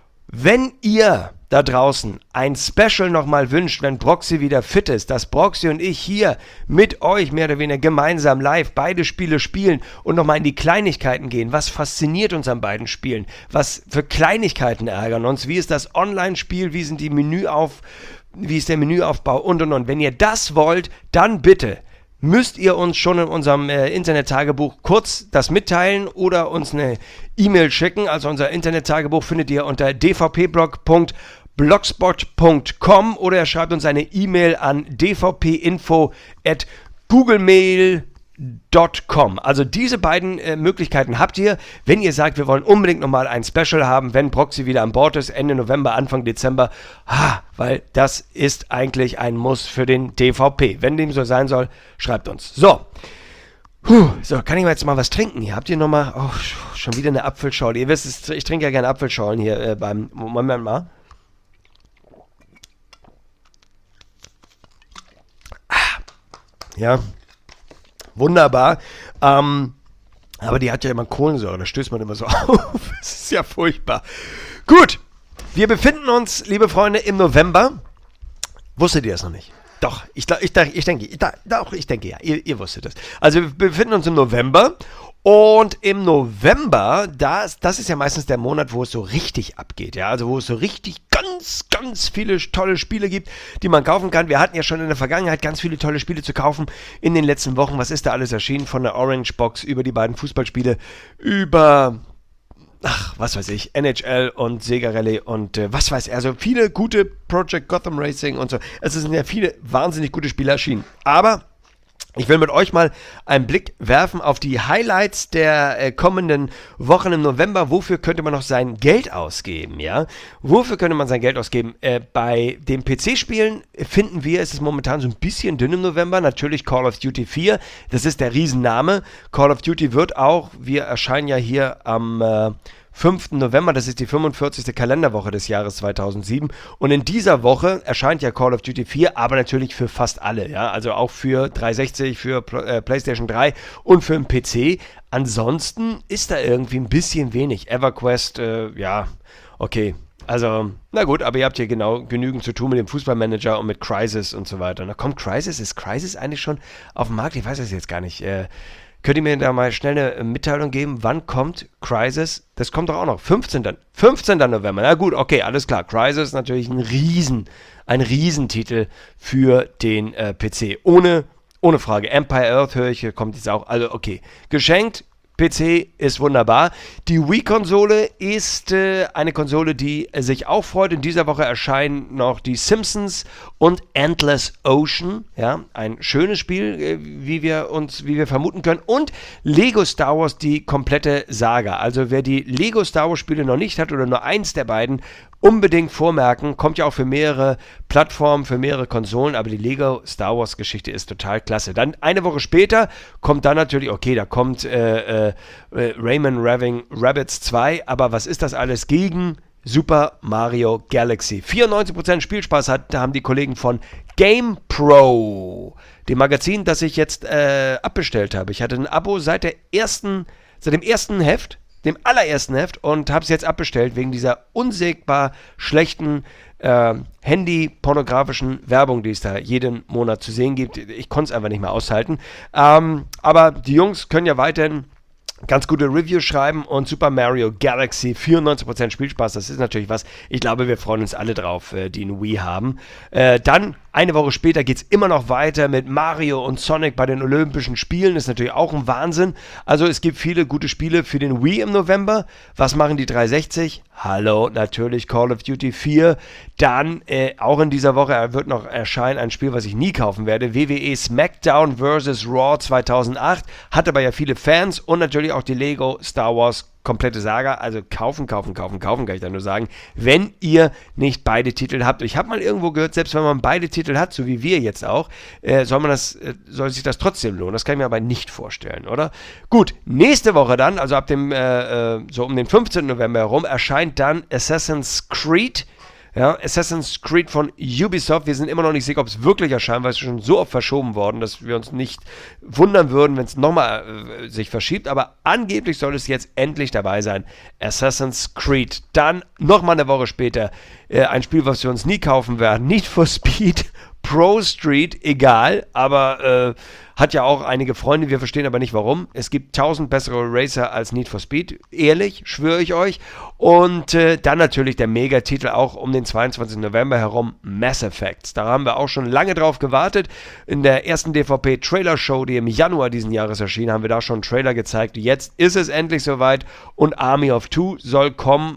Wenn ihr da draußen ein Special nochmal wünscht, wenn Broxy wieder fit ist, dass Broxy und ich hier mit euch mehr oder weniger gemeinsam live beide Spiele spielen und nochmal in die Kleinigkeiten gehen. Was fasziniert uns an beiden Spielen? Was für Kleinigkeiten ärgern uns? Wie ist das Online-Spiel? Wie sind die Menüauf... Wie ist der Menüaufbau und und und. Wenn ihr das wollt, dann bitte müsst ihr uns schon in unserem äh, Internet-Tagebuch kurz das mitteilen oder uns eine E-Mail schicken. Also unser Internet-Tagebuch findet ihr unter d v p blog punkt blogspot punkt com oder ihr schreibt uns eine E-Mail an d v p info at googlemail punkt com. Also diese beiden äh, Möglichkeiten habt ihr, wenn ihr sagt, wir wollen unbedingt nochmal ein Special haben, wenn Proxy wieder an Bord ist, Ende November, Anfang Dezember, ah, weil das ist eigentlich ein Muss für den D V P. Wenn dem so sein soll, schreibt uns. So, Puh, so, kann ich mal jetzt mal was trinken hier? Habt ihr nochmal, oh, schon wieder eine Apfelschorle. Ihr wisst, ich trinke ja gerne Apfelschorlen hier äh, beim, Moment mal. Ah, ja, wunderbar. Ähm, aber die hat ja immer Kohlensäure, da stößt man immer so auf. Das ist ja furchtbar. Gut, wir befinden uns, liebe Freunde, im November. Wusstet ihr das noch nicht? Doch, ich, ich, ich denke, ich, doch, ich denke ja, ihr, ihr wusstet das. Also wir befinden uns im November und im November, das, das ist ja meistens der Monat, wo es so richtig abgeht, ja, also wo es so richtig ganz, ganz viele tolle Spiele gibt, die man kaufen kann. Wir hatten ja schon in der Vergangenheit ganz viele tolle Spiele zu kaufen in den letzten Wochen. Was ist da alles erschienen? Von der Orange Box über die beiden Fußballspiele, über... Ach, was weiß ich, N H L und Sega Rally und äh, was weiß ich, also viele gute Project Gotham Racing und so. Es sind ja viele wahnsinnig gute Spiele erschienen. Aber ich will mit euch mal einen Blick werfen auf die Highlights der äh, kommenden Wochen im November. Wofür könnte man noch sein Geld ausgeben, ja? Wofür könnte man sein Geld ausgeben? Äh, bei den P C-Spielen finden wir, es ist momentan so ein bisschen dünn im November, natürlich Call of Duty vier, das ist der Riesenname. Call of Duty wird auch, wir erscheinen ja hier am äh, fünften November, das ist die fünfundvierzigste Kalenderwoche des Jahres zweitausendsieben und in dieser Woche erscheint ja Call of Duty vier, aber natürlich für fast alle, ja, also auch für dreihundertsechzig, für äh, PlayStation drei und für den P C. Ansonsten ist da irgendwie ein bisschen wenig. EverQuest, äh, ja, okay, Also, na gut, aber ihr habt hier genau genügend zu tun mit dem Fußballmanager und mit Crysis und so weiter. Na kommt Crysis? Ist Crysis eigentlich schon auf dem Markt? Ich weiß es jetzt gar nicht. Äh, könnt ihr mir da mal schnell eine Mitteilung geben? Wann kommt Crysis? Das kommt doch auch noch. fünfzehnten November. Na gut, okay, alles klar. Crysis ist natürlich ein Riesen, ein Riesentitel für den äh, P C. Ohne, ohne Frage. Empire Earth höre ich, kommt jetzt auch. Also, okay. Geschenkt. P C ist wunderbar. Die Wii-Konsole ist äh, eine Konsole, die äh, sich auch freut. In dieser Woche erscheinen noch die Simpsons und Endless Ocean. Ja, ein schönes Spiel, äh, wie wir uns, wie wir vermuten können. Und Lego Star Wars, die komplette Saga. Also wer die Lego Star Wars Spiele noch nicht hat oder nur eins der beiden, unbedingt vormerken. Kommt ja auch für mehrere Plattformen, für mehrere Konsolen, aber die Lego Star Wars Geschichte ist total klasse. Dann eine Woche später kommt dann natürlich, okay, da kommt äh, äh, Rayman Raving Rabbids zwei, aber was ist das alles gegen Super Mario Galaxy? vierundneunzig Prozent Spielspaß hat, da haben die Kollegen von GamePro, dem Magazin, das ich jetzt äh, abbestellt habe. Ich hatte ein Abo seit der ersten, seit dem ersten Heft, dem allerersten Heft, und habe es jetzt abbestellt wegen dieser unsägbar schlechten äh, Handy-pornografischen Werbung, die es da jeden Monat zu sehen gibt. Ich konnte es einfach nicht mehr aushalten. Ähm, aber die Jungs können ja weiterhin ganz gute Reviews schreiben und Super Mario Galaxy, vierundneunzig Prozent Spielspaß, das ist natürlich was. Ich glaube, wir freuen uns alle drauf, äh, die ein Wii haben. Äh, dann, eine Woche später, geht es immer noch weiter mit Mario und Sonic bei den Olympischen Spielen. Das ist natürlich auch ein Wahnsinn. Also es gibt viele gute Spiele für den Wii im November. Was machen die dreihundertsechzig? Hallo, natürlich Call of Duty vier. Dann, äh, auch in dieser Woche wird noch erscheinen ein Spiel, was ich nie kaufen werde. W W E SmackDown versus. Raw zweitausendacht. Hat aber ja viele Fans und natürlich auch die Lego Star Wars komplette Saga. Also kaufen, kaufen, kaufen, kaufen, kann ich da nur sagen. Wenn ihr nicht beide Titel habt. Ich habe mal irgendwo gehört, selbst wenn man beide Titel hat, so wie wir jetzt auch, äh, soll man das, äh, soll sich das trotzdem lohnen. Das kann ich mir aber nicht vorstellen, oder? Gut, nächste Woche dann, also ab dem, äh, so um den fünfzehnten November herum, erscheint dann Assassin's Creed. Ja, Assassin's Creed von Ubisoft. Wir sind immer noch nicht sicher, ob es wirklich erscheint, weil es schon so oft verschoben worden, dass wir uns nicht wundern würden, wenn es nochmal äh, sich verschiebt. Aber angeblich soll es jetzt endlich dabei sein. Assassin's Creed. Dann nochmal eine Woche später äh, ein Spiel, was wir uns nie kaufen werden. Need for Speed Pro Street, egal, aber äh, hat ja auch einige Freunde, wir verstehen aber nicht warum. Es gibt tausend bessere Racer als Need for Speed, ehrlich, schwöre ich euch. Und äh, dann natürlich der Megatitel auch um den zweiundzwanzigsten November herum, Mass Effect. Da haben wir auch schon lange drauf gewartet. In der ersten D V P-Trailer-Show, die im Januar diesen Jahres erschien, haben wir da schon einen Trailer gezeigt. Jetzt ist es endlich soweit und Army of Two soll kommen.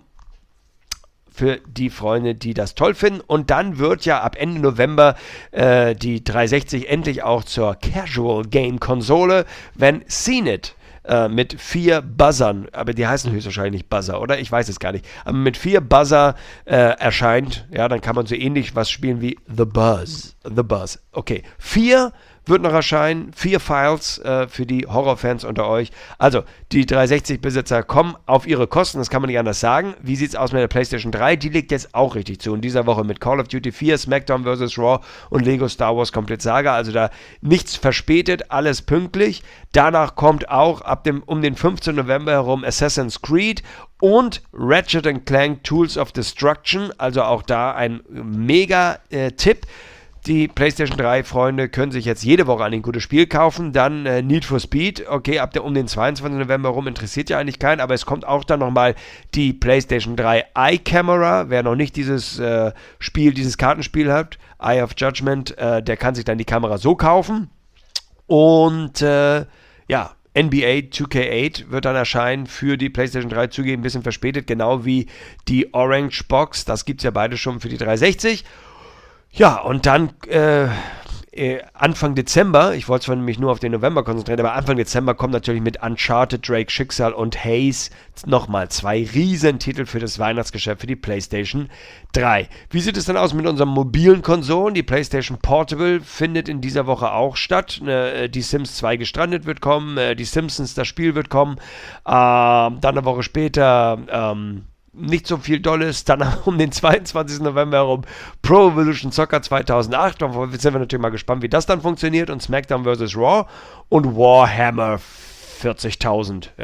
Für die Freunde, die das toll finden. Und dann wird ja ab Ende November äh, die dreihundertsechzig endlich auch zur Casual Game Konsole, wenn C N E T äh, mit vier Buzzern, aber die heißen höchstwahrscheinlich nicht Buzzer, oder? Ich weiß es gar nicht. Aber mit vier Buzzer äh, erscheint, ja, dann kann man so ähnlich was spielen wie The Buzz. The Buzz. Okay. Vier wird noch erscheinen, vier Files äh, für die Horrorfans unter euch. Also, die dreihundertsechzig-Besitzer kommen auf ihre Kosten, das kann man nicht anders sagen. Wie sieht es aus mit der PlayStation drei? Die liegt jetzt auch richtig zu. In dieser Woche mit Call of Duty vier, SmackDown versus. Raw und Lego Star Wars Complete Saga. Also da nichts verspätet, alles pünktlich. Danach kommt auch ab dem, um den fünfzehnten November herum Assassin's Creed und Ratchet and Clank Tools of Destruction. Also auch da ein mega äh, Tipp. Die PlayStation drei Freunde können sich jetzt jede Woche ein gutes Spiel kaufen. Dann äh, Need for Speed, okay, ab der, um den zweiundzwanzigsten November rum interessiert ja eigentlich keinen, aber es kommt auch dann nochmal die PlayStation drei iCamera. Wer noch nicht dieses äh, Spiel, dieses Kartenspiel hat, Eye of Judgment, äh, der kann sich dann die Kamera so kaufen. Und äh, ja, N B A zwei K acht wird dann erscheinen für die PlayStation drei, zugeben, ein bisschen verspätet, genau wie die Orange Box. Das gibt es ja beide schon für die dreihundertsechzig. Ja, und dann äh, äh, Anfang Dezember, ich wollte zwar nämlich nur auf den November konzentrieren, aber Anfang Dezember kommt natürlich mit Uncharted, Drake Schicksal und Haze nochmal zwei Riesentitel für das Weihnachtsgeschäft für die PlayStation drei. Wie sieht es dann aus mit unseren mobilen Konsolen? Die PlayStation Portable findet in dieser Woche auch statt. Äh, die Sims zwei gestrandet wird kommen, äh, die Simpsons, das Spiel wird kommen. Äh, dann eine Woche später ähm, nicht so viel Dolles, dann um den zweiundzwanzigsten November herum Pro Evolution Soccer zweitausendacht, da sind wir natürlich mal gespannt, wie das dann funktioniert, und SmackDown versus. Raw und Warhammer vierzigtausend, ja,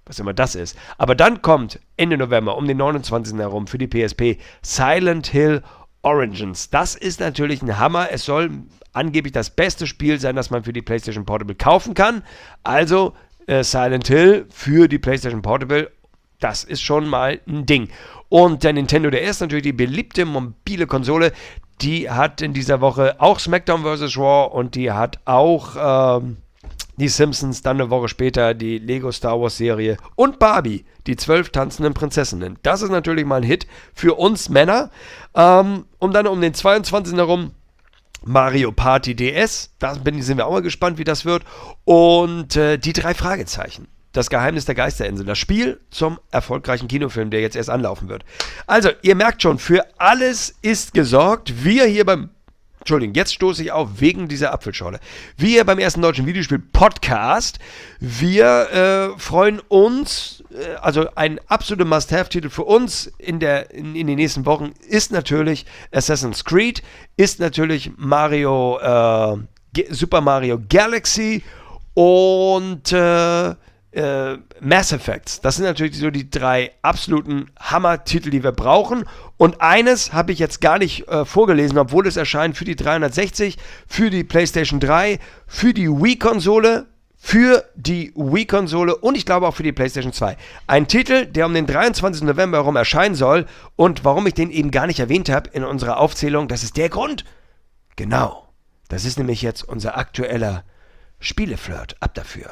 was immer das ist. Aber dann kommt Ende November, um den neunundzwanzigsten herum, für die P S P Silent Hill Origins. Das ist natürlich ein Hammer. Es soll angeblich das beste Spiel sein, das man für die PlayStation Portable kaufen kann. Also äh, Silent Hill für die PlayStation Portable, das ist schon mal ein Ding. Und der Nintendo D S, natürlich die beliebte mobile Konsole, die hat in dieser Woche auch SmackDown versus. Raw und die hat auch ähm, die Simpsons, dann eine Woche später die Lego Star Wars Serie und Barbie, die zwölf tanzenden Prinzessinnen. Das ist natürlich mal ein Hit für uns Männer. Ähm, und dann um den zweiundzwanzigsten herum Mario Party D S, da sind wir auch mal gespannt, wie das wird. Und äh, die drei Fragezeichen. Das Geheimnis der Geisterinsel. Das Spiel zum erfolgreichen Kinofilm, der jetzt erst anlaufen wird. Also, ihr merkt schon, für alles ist gesorgt. Wir hier beim... Entschuldigung, jetzt stoße ich auf wegen dieser Apfelschorle. Wir beim ersten deutschen Videospiel-Podcast, wir äh, freuen uns, äh, also ein absoluter Must-Have-Titel für uns in, der, in, in den nächsten Wochen ist natürlich Assassin's Creed, ist natürlich Mario, äh, G- Super Mario Galaxy und äh, äh, Mass Effects. Das sind natürlich so die drei absoluten Hammer-Titel, die wir brauchen. Und eines habe ich jetzt gar nicht äh, vorgelesen, obwohl es erscheint für die dreihundertsechzig, für die PlayStation drei, für die Wii-Konsole, für die Wii-Konsole und ich glaube auch für die PlayStation zwei. Ein Titel, der um den dreiundzwanzigsten November herum erscheinen soll und warum ich den eben gar nicht erwähnt habe in unserer Aufzählung, das ist der Grund. Genau, das ist nämlich jetzt unser aktueller Spieleflirt. Ab dafür.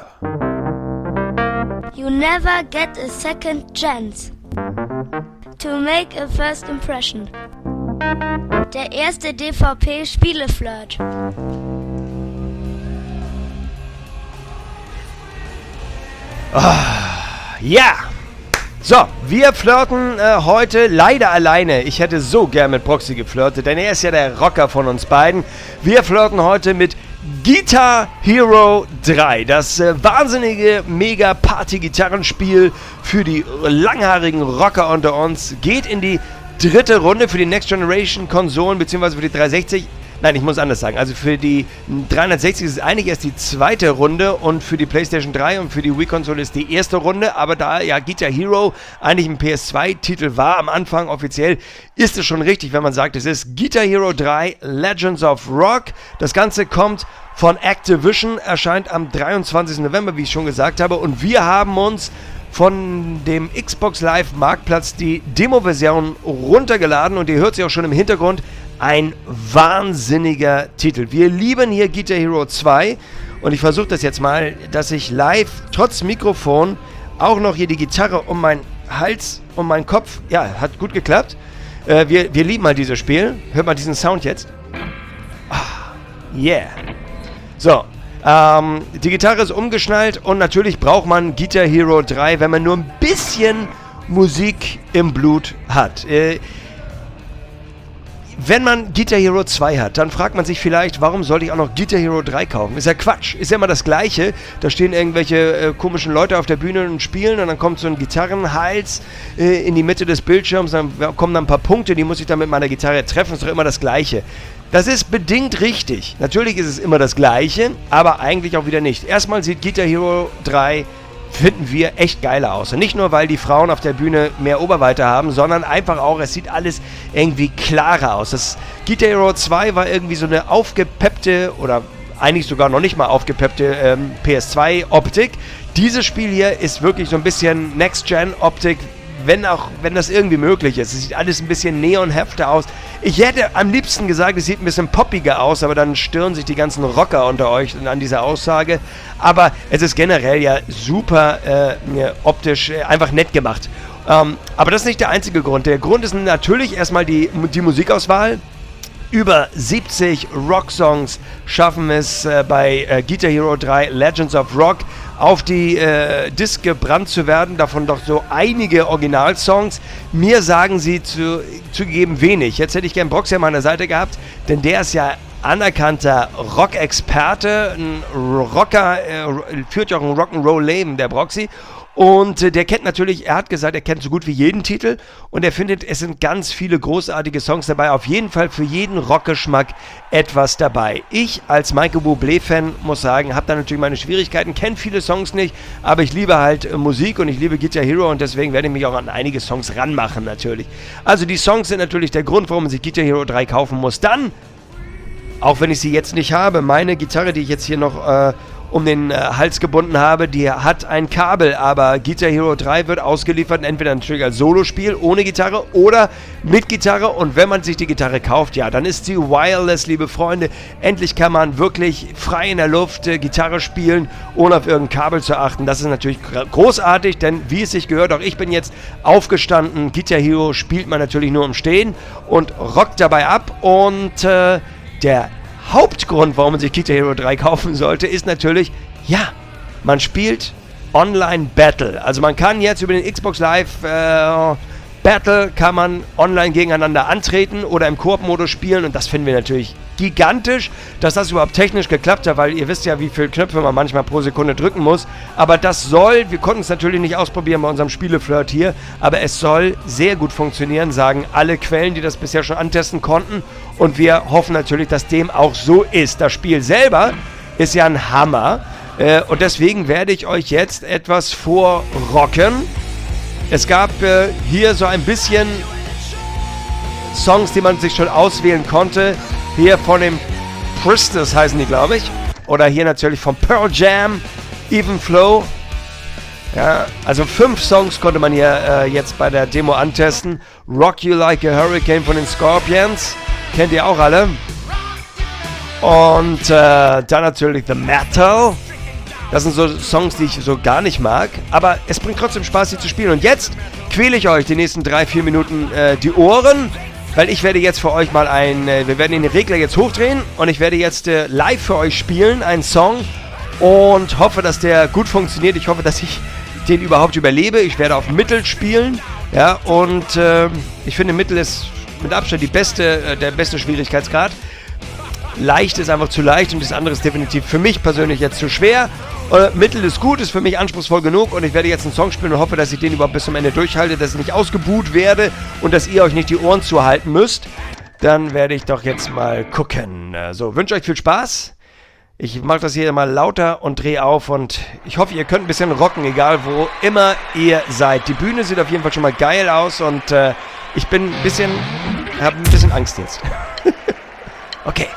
You never get a second chance to make a first impression. Der erste D V P-Spieleflirt. Ja! So, wir flirten äh, heute leider alleine. Ich hätte so gern mit Broxy geflirtet, denn er ist ja der Rocker von uns beiden. Wir flirten heute mit Guitar Hero drei, das äh, wahnsinnige Mega-Party-Gitarrenspiel für die langhaarigen Rocker unter uns, geht in die dritte Runde für die Next Generation Konsolen, beziehungsweise für die dreihundertsechzig. Nein, ich muss anders sagen. Also für die dreihundertsechzig ist es eigentlich erst die zweite Runde und für die PlayStation drei und für die Wii-Konsole ist die erste Runde. Aber da ja Guitar Hero eigentlich ein P S zwei Titel war am Anfang offiziell, ist es schon richtig, wenn man sagt, es ist Guitar Hero drei Legends of Rock. Das Ganze kommt von Activision, erscheint am dreiundzwanzigsten November, wie ich schon gesagt habe. Und wir haben uns von dem Xbox Live Marktplatz die Demo-Version runtergeladen und ihr hört sie auch schon im Hintergrund. Ein wahnsinniger Titel. Wir lieben hier Guitar Hero zwei und ich versuche das jetzt mal, dass ich live, trotz Mikrofon, auch noch hier die Gitarre um meinen Hals, um meinen Kopf, ja, hat gut geklappt. Äh, wir, wir lieben mal dieses Spiel. Hört mal diesen Sound jetzt. Ah, yeah. So, ähm, die Gitarre ist umgeschnallt und natürlich braucht man Guitar Hero drei, wenn man nur ein bisschen Musik im Blut hat. Äh, Wenn man Guitar Hero zwei hat, dann fragt man sich vielleicht, warum sollte ich auch noch Guitar Hero drei kaufen? Ist ja Quatsch, ist ja immer das Gleiche. Da stehen irgendwelche äh, komischen Leute auf der Bühne und spielen und dann kommt so ein Gitarrenhals äh, in die Mitte des Bildschirms, dann kommen dann ein paar Punkte, die muss ich dann mit meiner Gitarre treffen, ist doch immer das Gleiche. Das ist bedingt richtig. Natürlich ist es immer das Gleiche, aber eigentlich auch wieder nicht. Erstmal sieht Guitar Hero drei finden wir echt geiler aus. Und nicht nur, weil die Frauen auf der Bühne mehr Oberweite haben, sondern einfach auch, es sieht alles irgendwie klarer aus. Das Guitar Hero zwei war irgendwie so eine aufgepeppte oder eigentlich sogar noch nicht mal aufgepeppte ähm, P S zwei Optik. Dieses Spiel hier ist wirklich so ein bisschen Next-Gen-Optik, wenn auch, wenn das irgendwie möglich ist. Es sieht alles ein bisschen neonhafter aus. Ich hätte am liebsten gesagt, es sieht ein bisschen poppiger aus, aber dann stören sich die ganzen Rocker unter euch an dieser Aussage. Aber es ist generell ja super äh, optisch äh, einfach nett gemacht. Ähm, aber das ist nicht der einzige Grund. Der Grund ist natürlich erstmal die, die Musikauswahl. Über siebzig Rocksongs schaffen es äh, bei äh, Guitar Hero drei Legends of Rock auf die äh, Disc gebrannt zu werden, davon doch so einige Originalsongs. Mir sagen sie zu, zugegeben wenig. Jetzt hätte ich gern Broxy an meiner Seite gehabt, denn der ist ja anerkannter Rock-Experte, ein Rocker, äh, führt ja auch ein Rock'n'Roll-Leben, der Broxy. Und äh, der kennt natürlich, er hat gesagt, er kennt so gut wie jeden Titel und er findet, es sind ganz viele großartige Songs dabei. Auf jeden Fall für jeden Rockgeschmack etwas dabei. Ich als Michael Bublé-Fan muss sagen, habe da natürlich meine Schwierigkeiten, kenne viele Songs nicht, aber ich liebe halt äh, Musik und ich liebe Guitar Hero und deswegen werde ich mich auch an einige Songs ranmachen natürlich. Also die Songs sind natürlich der Grund, warum man sich Guitar Hero drei kaufen muss. Dann, auch wenn ich sie jetzt nicht habe, meine Gitarre, die ich jetzt hier noch äh, um den äh, Hals gebunden habe, die hat ein Kabel, aber Guitar Hero drei wird ausgeliefert, entweder natürlich als Solospiel ohne Gitarre oder mit Gitarre und wenn man sich die Gitarre kauft, ja, dann ist sie wireless, liebe Freunde. Endlich kann man wirklich frei in der Luft äh, Gitarre spielen, ohne auf irgendein Kabel zu achten. Das ist natürlich großartig, denn wie es sich gehört, auch ich bin jetzt aufgestanden. Guitar Hero spielt man natürlich nur im Stehen und rockt dabei ab und äh, der Hauptgrund, warum man sich Guitar Hero drei kaufen sollte, ist natürlich, ja, man spielt Online Battle. Also man kann jetzt über den Xbox Live äh, Battle kann man online gegeneinander antreten oder im Koop-Modus spielen und das finden wir natürlich gigantisch, dass das überhaupt technisch geklappt hat, weil ihr wisst ja, wie viele Knöpfe man manchmal pro Sekunde drücken muss, aber das soll, wir konnten es natürlich nicht ausprobieren bei unserem Spieleflirt hier, aber es soll sehr gut funktionieren, sagen alle Quellen, die das bisher schon antesten konnten und wir hoffen natürlich, dass dem auch so ist. Das Spiel selber ist ja ein Hammer äh, und deswegen werde ich euch jetzt etwas vorrocken. Es gab äh, hier so ein bisschen Songs, die man sich schon auswählen konnte. Hier von dem Priestess heißen die, glaube ich. Oder hier natürlich von Pearl Jam, Even Flow. Ja, also fünf Songs konnte man hier äh, jetzt bei der Demo antesten. Rock You Like a Hurricane von den Scorpions. Kennt ihr auch alle. Und äh, dann natürlich The Metal. Das sind so Songs, die ich so gar nicht mag, aber es bringt trotzdem Spaß, sie zu spielen. Und jetzt quäle ich euch die nächsten drei, vier Minuten äh, die Ohren, weil ich werde jetzt für euch mal ein, äh, wir werden den Regler jetzt hochdrehen und ich werde jetzt äh, live für euch spielen, einen Song und hoffe, dass der gut funktioniert. Ich hoffe, dass ich den überhaupt überlebe. Ich werde auf Mittel spielen, ja, und äh, ich finde Mittel ist mit Abstand die beste, äh, der beste Schwierigkeitsgrad. Leicht ist einfach zu leicht und das andere ist definitiv für mich persönlich jetzt zu schwer. Äh, Mittel ist gut, ist für mich anspruchsvoll genug und ich werde jetzt einen Song spielen und hoffe, dass ich den überhaupt bis zum Ende durchhalte, dass ich nicht ausgebuht werde und dass ihr euch nicht die Ohren zuhalten müsst. Dann werde ich doch jetzt mal gucken. So, wünsche euch viel Spaß. Ich mache das hier mal lauter und drehe auf und ich hoffe, ihr könnt ein bisschen rocken, egal wo immer ihr seid. Die Bühne sieht auf jeden Fall schon mal geil aus und äh, ich bin ein bisschen, habe ein bisschen Angst jetzt. Okay.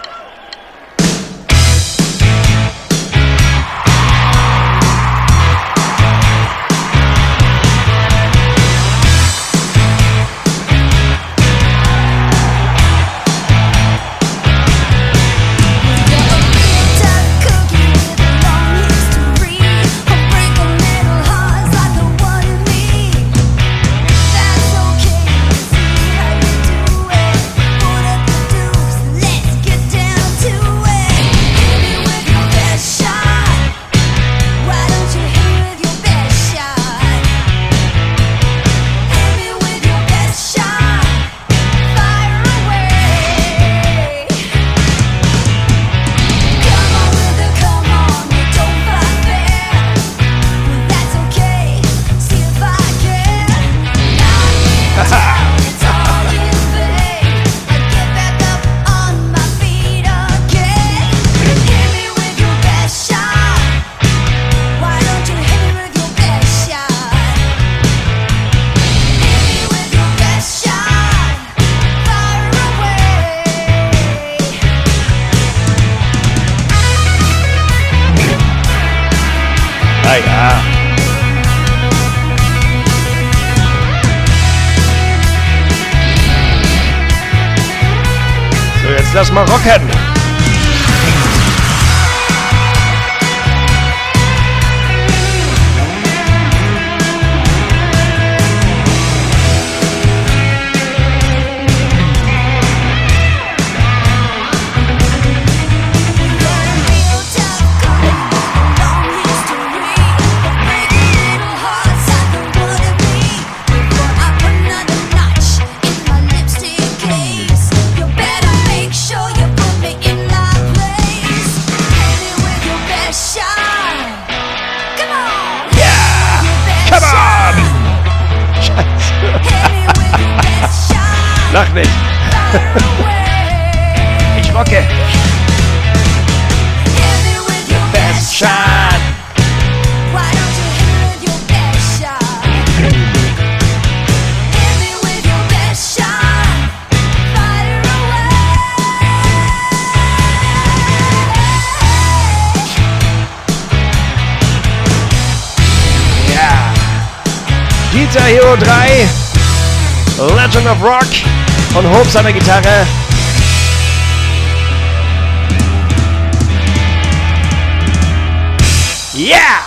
Ja. So, jetzt lass mal rocken. You better make sure you put me in Lach nicht. Ich rocke. Best shot. Guitar Hero drei, Legend of Rock und Hobbs an der Gitarre. Yeah!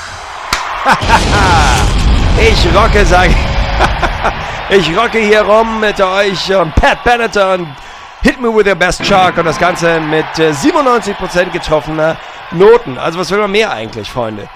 Ich rocke, sag ich. Ich rocke hier rum mit euch und Pat Benatar und Hit Me With Your Best Shark und das Ganze mit siebenundneunzig Prozent getroffener Noten. Also was will man mehr eigentlich, Freunde?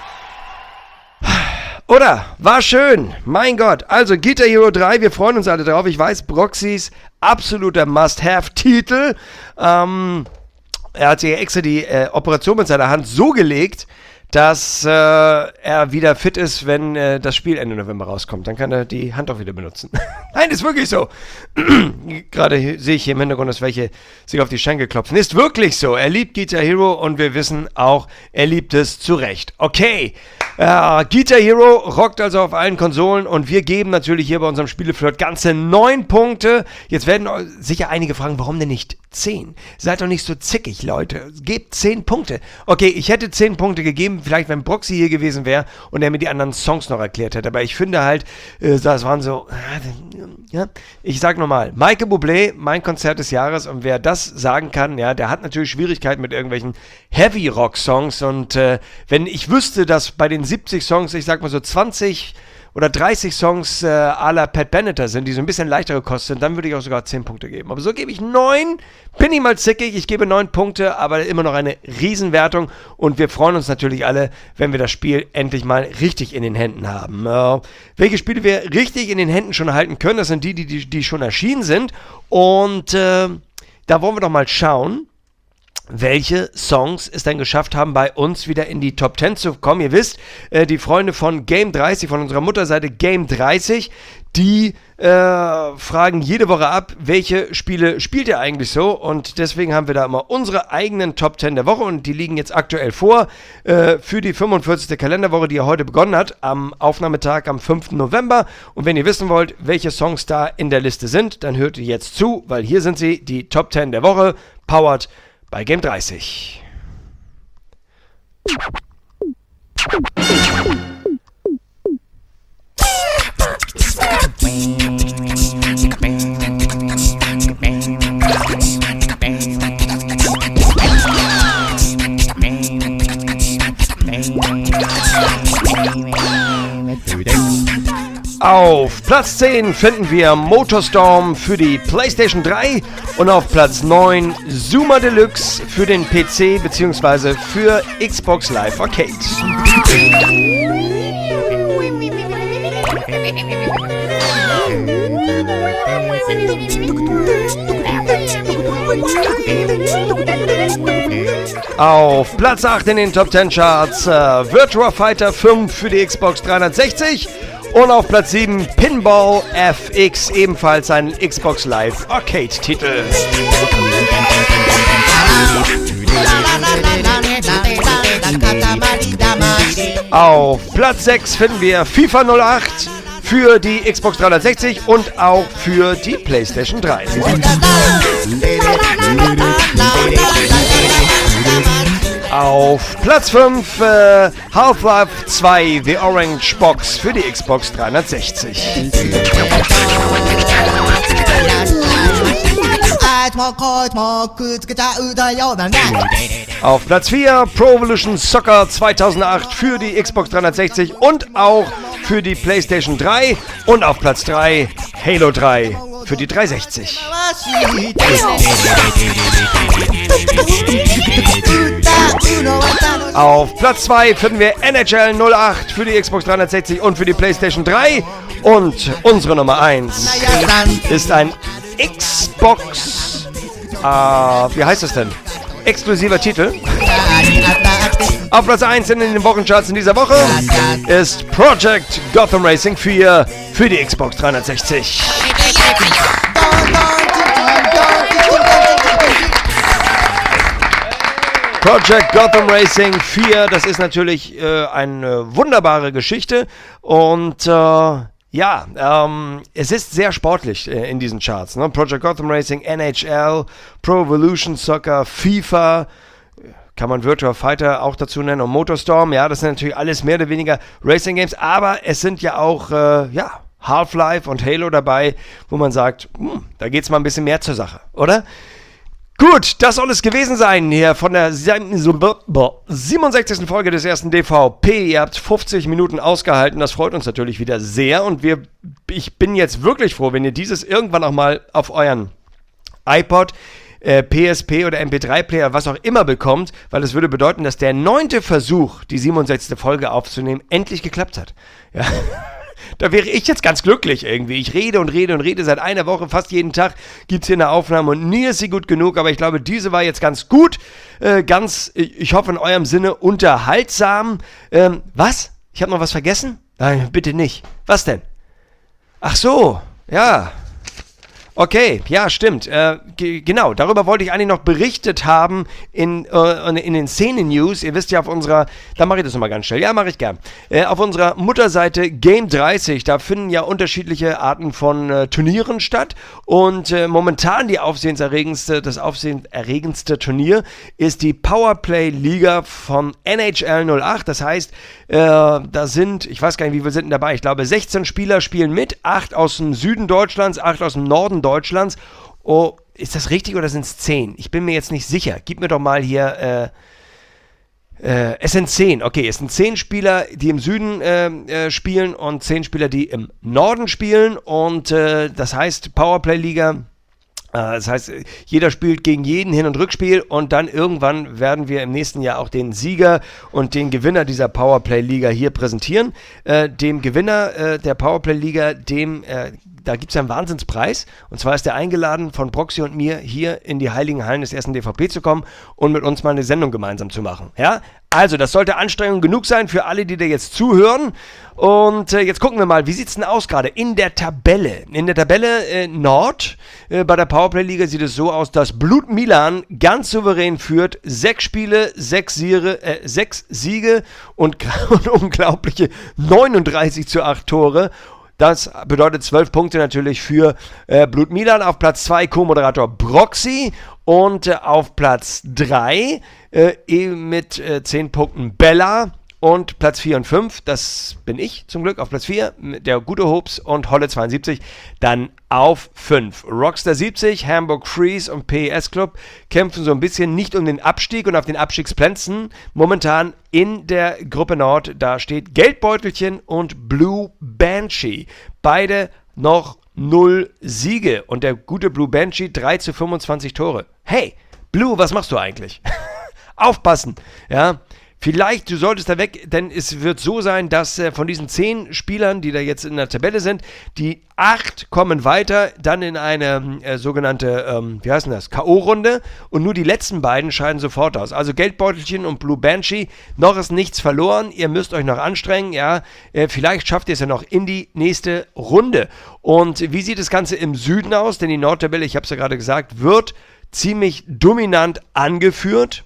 Oder? War schön. Mein Gott. Also Guitar Hero drei, wir freuen uns alle drauf. Ich weiß, Broxys absoluter Must-Have-Titel. Ähm, er hat sich extra die äh, Operation mit seiner Hand so gelegt, dass äh, er wieder fit ist, wenn äh, das Spiel Ende November rauskommt. Dann kann er die Hand auch wieder benutzen. Nein, ist wirklich so. Gerade sehe ich hier im Hintergrund, dass welche sich auf die Schenkel klopfen. Ist wirklich so. Er liebt Guitar Hero und wir wissen auch, er liebt es zu Recht. Okay. Uh, Guitar Hero rockt also auf allen Konsolen und wir geben natürlich hier bei unserem Spieleflirt ganze neun Punkte. Jetzt werden sicher einige fragen, warum denn nicht zehn? Seid doch nicht so zickig, Leute. Gebt zehn Punkte. Okay, ich hätte zehn Punkte gegeben, vielleicht wenn Broxy hier gewesen wäre und er mir die anderen Songs noch erklärt hätte. Aber ich finde halt, das waren so... Ja, ich sag nochmal, Michael Bublé, mein Konzert des Jahres, und wer das sagen kann, ja, der hat natürlich Schwierigkeiten mit irgendwelchen Heavy-Rock-Songs und äh, wenn ich wüsste, dass bei den siebzig Songs, ich sag mal so zwanzig oder dreißig Songs äh, à la Pat Benatar sind, die so ein bisschen leichtere Kost sind, dann würde ich auch sogar zehn Punkte geben. Aber so gebe ich neun, bin ich mal zickig, ich gebe neun Punkte, aber immer noch eine Riesenwertung und wir freuen uns natürlich alle, wenn wir das Spiel endlich mal richtig in den Händen haben. Äh, welche Spiele wir richtig in den Händen schon halten können, das sind die, die, die, die schon erschienen sind und äh, da wollen wir doch mal schauen, welche Songs es dann geschafft haben, bei uns wieder in die Top zehn zu kommen. Ihr wisst, äh, die Freunde von Game dreißig, von unserer Mutterseite Game dreißig, die äh, fragen jede Woche ab, welche Spiele spielt ihr eigentlich so? Und deswegen haben wir da immer unsere eigenen Top zehn der Woche und die liegen jetzt aktuell vor äh, für die fünfundvierzigste Kalenderwoche, die ja heute begonnen hat, am Aufnahmetag am fünften November. Und wenn ihr wissen wollt, welche Songs da in der Liste sind, dann hört ihr jetzt zu, weil hier sind sie, die Top zehn der Woche, powered bei Game dreißig. Auf Platz zehn finden wir Motorstorm für die PlayStation drei und auf Platz neun Zuma Deluxe für den P C bzw. für Xbox Live Arcade. Auf Platz acht in den Top zehn Charts äh, Virtua Fighter fünf für die Xbox dreihundertsechzig. Und auf Platz sieben Pinball F X, ebenfalls ein Xbox Live Arcade-Titel. Auf Platz sechs finden wir FIFA null acht für die Xbox dreihundertsechzig und auch für die PlayStation drei. Auf Platz fünf äh, Half-Life zwei The Orange Box für die Xbox dreihundertsechzig. Auf Platz vier Pro Evolution Soccer zweitausendacht für die Xbox dreihundertsechzig und auch für die PlayStation drei. Und auf Platz drei Halo drei für die dreihundertsechzig. Auf Platz zwei finden wir N H L null acht für die Xbox dreihundertsechzig und für die PlayStation drei. Und unsere Nummer eins ist ein Xbox, äh, wie heißt das denn? Exklusiver Titel. Auf Platz eins in den Wochencharts in dieser Woche ist Project Gotham Racing vier für die Xbox dreihundertsechzig. Project Gotham Racing vier, das ist natürlich äh, eine wunderbare Geschichte und äh, ja, ähm, es ist sehr sportlich äh, in diesen Charts. Ne? Project Gotham Racing, N H L, Pro Evolution Soccer, FIFA, kann man Virtua Fighter auch dazu nennen und Motorstorm, ja, das sind natürlich alles mehr oder weniger Racing Games, aber es sind ja auch, äh, ja, Half-Life und Halo dabei, wo man sagt, hm, da geht's mal ein bisschen mehr zur Sache, oder? Gut, das soll es gewesen sein hier von der siebenundsechzigsten Folge des ersten D V P. Ihr habt fünfzig Minuten ausgehalten, das freut uns natürlich wieder sehr und wir, ich bin jetzt wirklich froh, wenn ihr dieses irgendwann auch mal auf euren iPod, äh, P S P oder M P drei Player, was auch immer bekommt, weil es würde bedeuten, dass der neunte Versuch, die siebenundsechzigste Folge aufzunehmen, endlich geklappt hat. Ja. Da wäre ich jetzt ganz glücklich irgendwie. Ich rede und rede und rede seit einer Woche, fast jeden Tag gibt es hier eine Aufnahme und nie ist sie gut genug, aber ich glaube, diese war jetzt ganz gut, äh, ganz, ich hoffe in eurem Sinne, unterhaltsam. Ähm, was? Ich habe noch was vergessen? Nein, bitte nicht. Was denn? Ach so, ja. Okay, ja, stimmt. Äh, g- genau, darüber wollte ich eigentlich noch berichtet haben in, äh, in den Szenen-News. Ihr wisst ja auf unserer, da mache ich das nochmal ganz schnell. Ja, mache ich gern. Äh, auf unserer Mutterseite Game dreißig, da finden ja unterschiedliche Arten von äh, Turnieren statt. Und äh, momentan die aufsehenserregendste, das aufsehenerregendste Turnier ist die Powerplay-Liga von N H L null acht. Das heißt, äh, da sind, ich weiß gar nicht, wie viele sind denn dabei. Ich glaube, sechzehn Spieler spielen mit, acht aus dem Süden Deutschlands, acht aus dem Norden Deutschlands. Oh, ist das richtig oder sind es zehn? Ich bin mir jetzt nicht sicher. Gib mir doch mal hier, äh, äh, es sind zehn. Okay, es sind zehn Spieler, die im Süden äh, äh, spielen und zehn Spieler, die im Norden spielen. Und äh, das heißt Powerplay-Liga. Das heißt, jeder spielt gegen jeden Hin- und Rückspiel und dann irgendwann werden wir im nächsten Jahr auch den Sieger und den Gewinner dieser Powerplay-Liga hier präsentieren. Äh, dem Gewinner äh, der Powerplay-Liga, dem, äh, da gibt es einen Wahnsinnspreis und zwar ist er eingeladen von Proxy und mir hier in die heiligen Hallen des ersten D V P zu kommen und mit uns mal eine Sendung gemeinsam zu machen. Ja? Also, das sollte Anstrengung genug sein für alle, die da jetzt zuhören. Und äh, jetzt gucken wir mal, wie sieht es denn aus gerade in der Tabelle? In der Tabelle äh, Nord äh, bei der Powerplay-Liga sieht es so aus, dass Blut Milan ganz souverän führt. Sechs Spiele, sechs Siege, äh, sechs Siege und, und unglaubliche neununddreißig zu acht Tore. Das bedeutet zwölf Punkte natürlich für äh, Blut Milan. Auf Platz zwei Co-Moderator Proxy und äh, auf Platz drei äh, mit äh, zehn Punkten Bella. Und Platz vier und fünf, das bin ich zum Glück, auf Platz vier, der gute Hobbs und Holle zweiundsiebzig, dann auf fünf. Rockstar siebzig, Hamburg Freeze und P E S Club kämpfen so ein bisschen nicht um den Abstieg und auf den Abstiegsplätzen. Momentan in der Gruppe Nord, da steht Geldbeutelchen und Blue Banshee. Beide noch null Siege und der gute Blue Banshee drei zu fünfundzwanzig Tore. Hey, Blue, was machst du eigentlich? Aufpassen, ja. Vielleicht, du solltest da weg, denn es wird so sein, dass äh, von diesen zehn Spielern, die da jetzt in der Tabelle sind, die acht kommen weiter, dann in eine äh, sogenannte, ähm, wie heißt denn das, K O-Runde und nur die letzten beiden scheiden sofort aus. Also Geldbeutelchen und Blue Banshee, noch ist nichts verloren, ihr müsst euch noch anstrengen, ja, äh, vielleicht schafft ihr es ja noch in die nächste Runde. Und wie sieht das Ganze im Süden aus? Denn die Nordtabelle, ich habe es ja gerade gesagt, wird ziemlich dominant angeführt.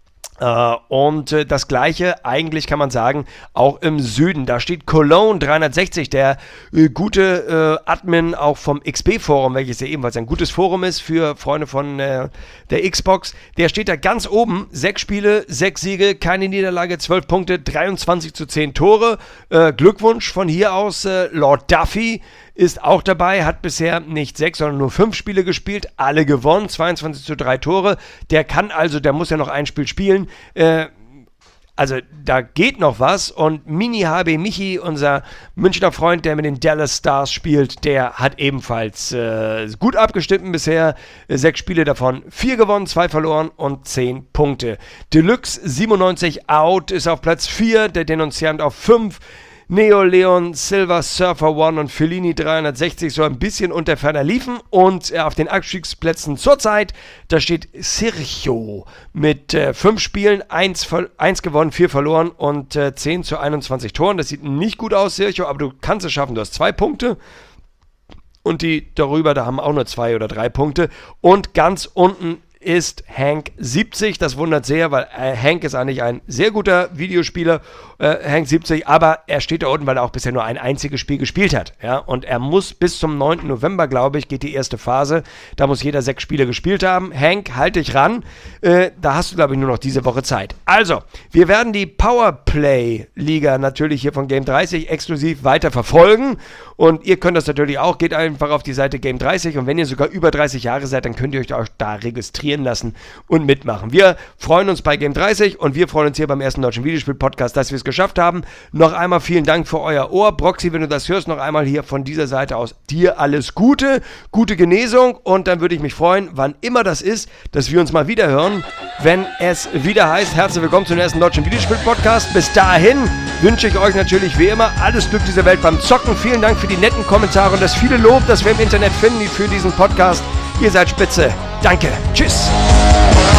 Uh, und uh, das gleiche, eigentlich kann man sagen, auch im Süden. Da steht Cologne dreihundertsechzig, der uh, gute uh, Admin auch vom X P-Forum, welches ja ebenfalls ein gutes Forum ist für Freunde von uh, der Xbox. Der steht da ganz oben, sechs Spiele, sechs Siege, keine Niederlage, zwölf Punkte, dreiundzwanzig zu zehn Tore. Uh, Glückwunsch von hier aus, uh, Lord Duffy ist auch dabei, hat bisher nicht sechs, sondern nur fünf Spiele gespielt, alle gewonnen, zweiundzwanzig zu drei Tore. Der kann also, der muss ja noch ein Spiel spielen. Äh, also da geht noch was und Mini H B Michi, unser Münchner Freund, der mit den Dallas Stars spielt, der hat ebenfalls äh, gut abgestimmt bisher. Äh, sechs Spiele davon, vier gewonnen, zwei verloren und zehn Punkte. Deluxe siebenundneunzig out ist auf Platz vier, der Denunziant auf fünf. Neo Leon, Silver Surfer One und Fellini dreihundertsechzig so ein bisschen unter ferner liefen. Und äh, auf den Abstiegsplätzen zurzeit, da steht Sergio mit äh, fünf Spielen, eins gewonnen, vier verloren und äh, zehn zu einundzwanzig Toren. Das sieht nicht gut aus, Sergio, aber du kannst es schaffen. Du hast zwei Punkte. Und die darüber, da haben auch nur zwei oder drei Punkte. Und ganz unten ist Hank siebzig. Das wundert sehr, weil äh, Hank ist eigentlich ein sehr guter Videospieler, äh, Hank siebzig, aber er steht da unten, weil er auch bisher nur ein einziges Spiel gespielt hat. Ja? Und er muss bis zum neunten November, glaube ich, geht die erste Phase. Da muss jeder sechs Spiele gespielt haben. Hank, halt dich ran. Äh, da hast du, glaube ich, nur noch diese Woche Zeit. Also, wir werden die Powerplay-Liga natürlich hier von Game dreißig exklusiv weiter verfolgen. Und ihr könnt das natürlich auch. Geht einfach auf die Seite Game dreißig und wenn ihr sogar über dreißig Jahre seid, dann könnt ihr euch auch da registrieren lassen und mitmachen. Wir freuen uns bei Game dreißig und wir freuen uns hier beim ersten deutschen Videospiel-Podcast, dass wir es geschafft haben. Noch einmal vielen Dank für euer Ohr. Broxy, wenn du das hörst, noch einmal hier von dieser Seite aus dir alles Gute, gute Genesung und dann würde ich mich freuen, wann immer das ist, dass wir uns mal wieder hören, wenn es wieder heißt, herzlich willkommen zum ersten deutschen Videospiel-Podcast. Bis dahin wünsche ich euch natürlich wie immer alles Glück dieser Welt beim Zocken. Vielen Dank für die netten Kommentare und das viele Lob, das wir im Internet finden für diesen Podcast. Ihr seid spitze. Danke. Tschüss.